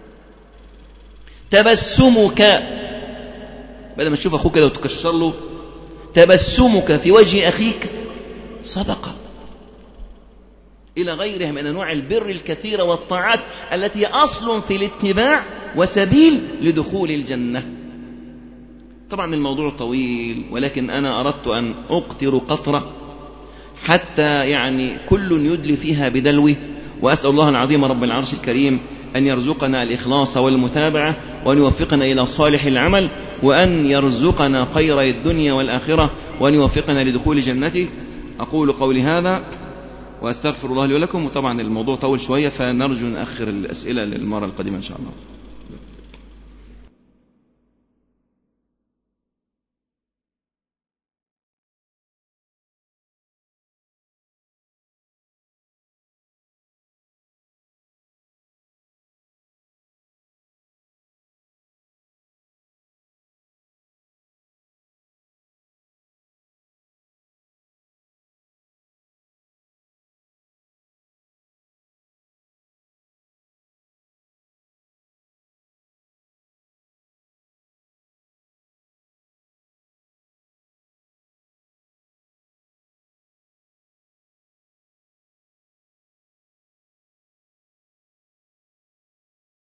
تبسمك، بدل ما تشوف أخوك كده وتكشر له، تبسمك في وجه أخيك صدقة، إلى غيرها من أنواع البر الكثيرة والطاعات التي أصل في الاتباع وسبيل لدخول الجنة. طبعا الموضوع طويل، ولكن أنا أردت أن أقطر قطرة حتى يعني كل يدلي فيها بدلوه. وأسأل الله العظيم رب العرش الكريم أن يرزقنا الإخلاص والمتابعة، وأن يوفقنا إلى صالح العمل، وأن يرزقنا خير الدنيا والآخرة، وأن يوفقنا لدخول جنته. أقول قولي هذا وأستغفر الله لي ولكم. وطبعا الموضوع طول شوية، فنرجو نأخر الأسئلة للمرة القادمة إن شاء الله.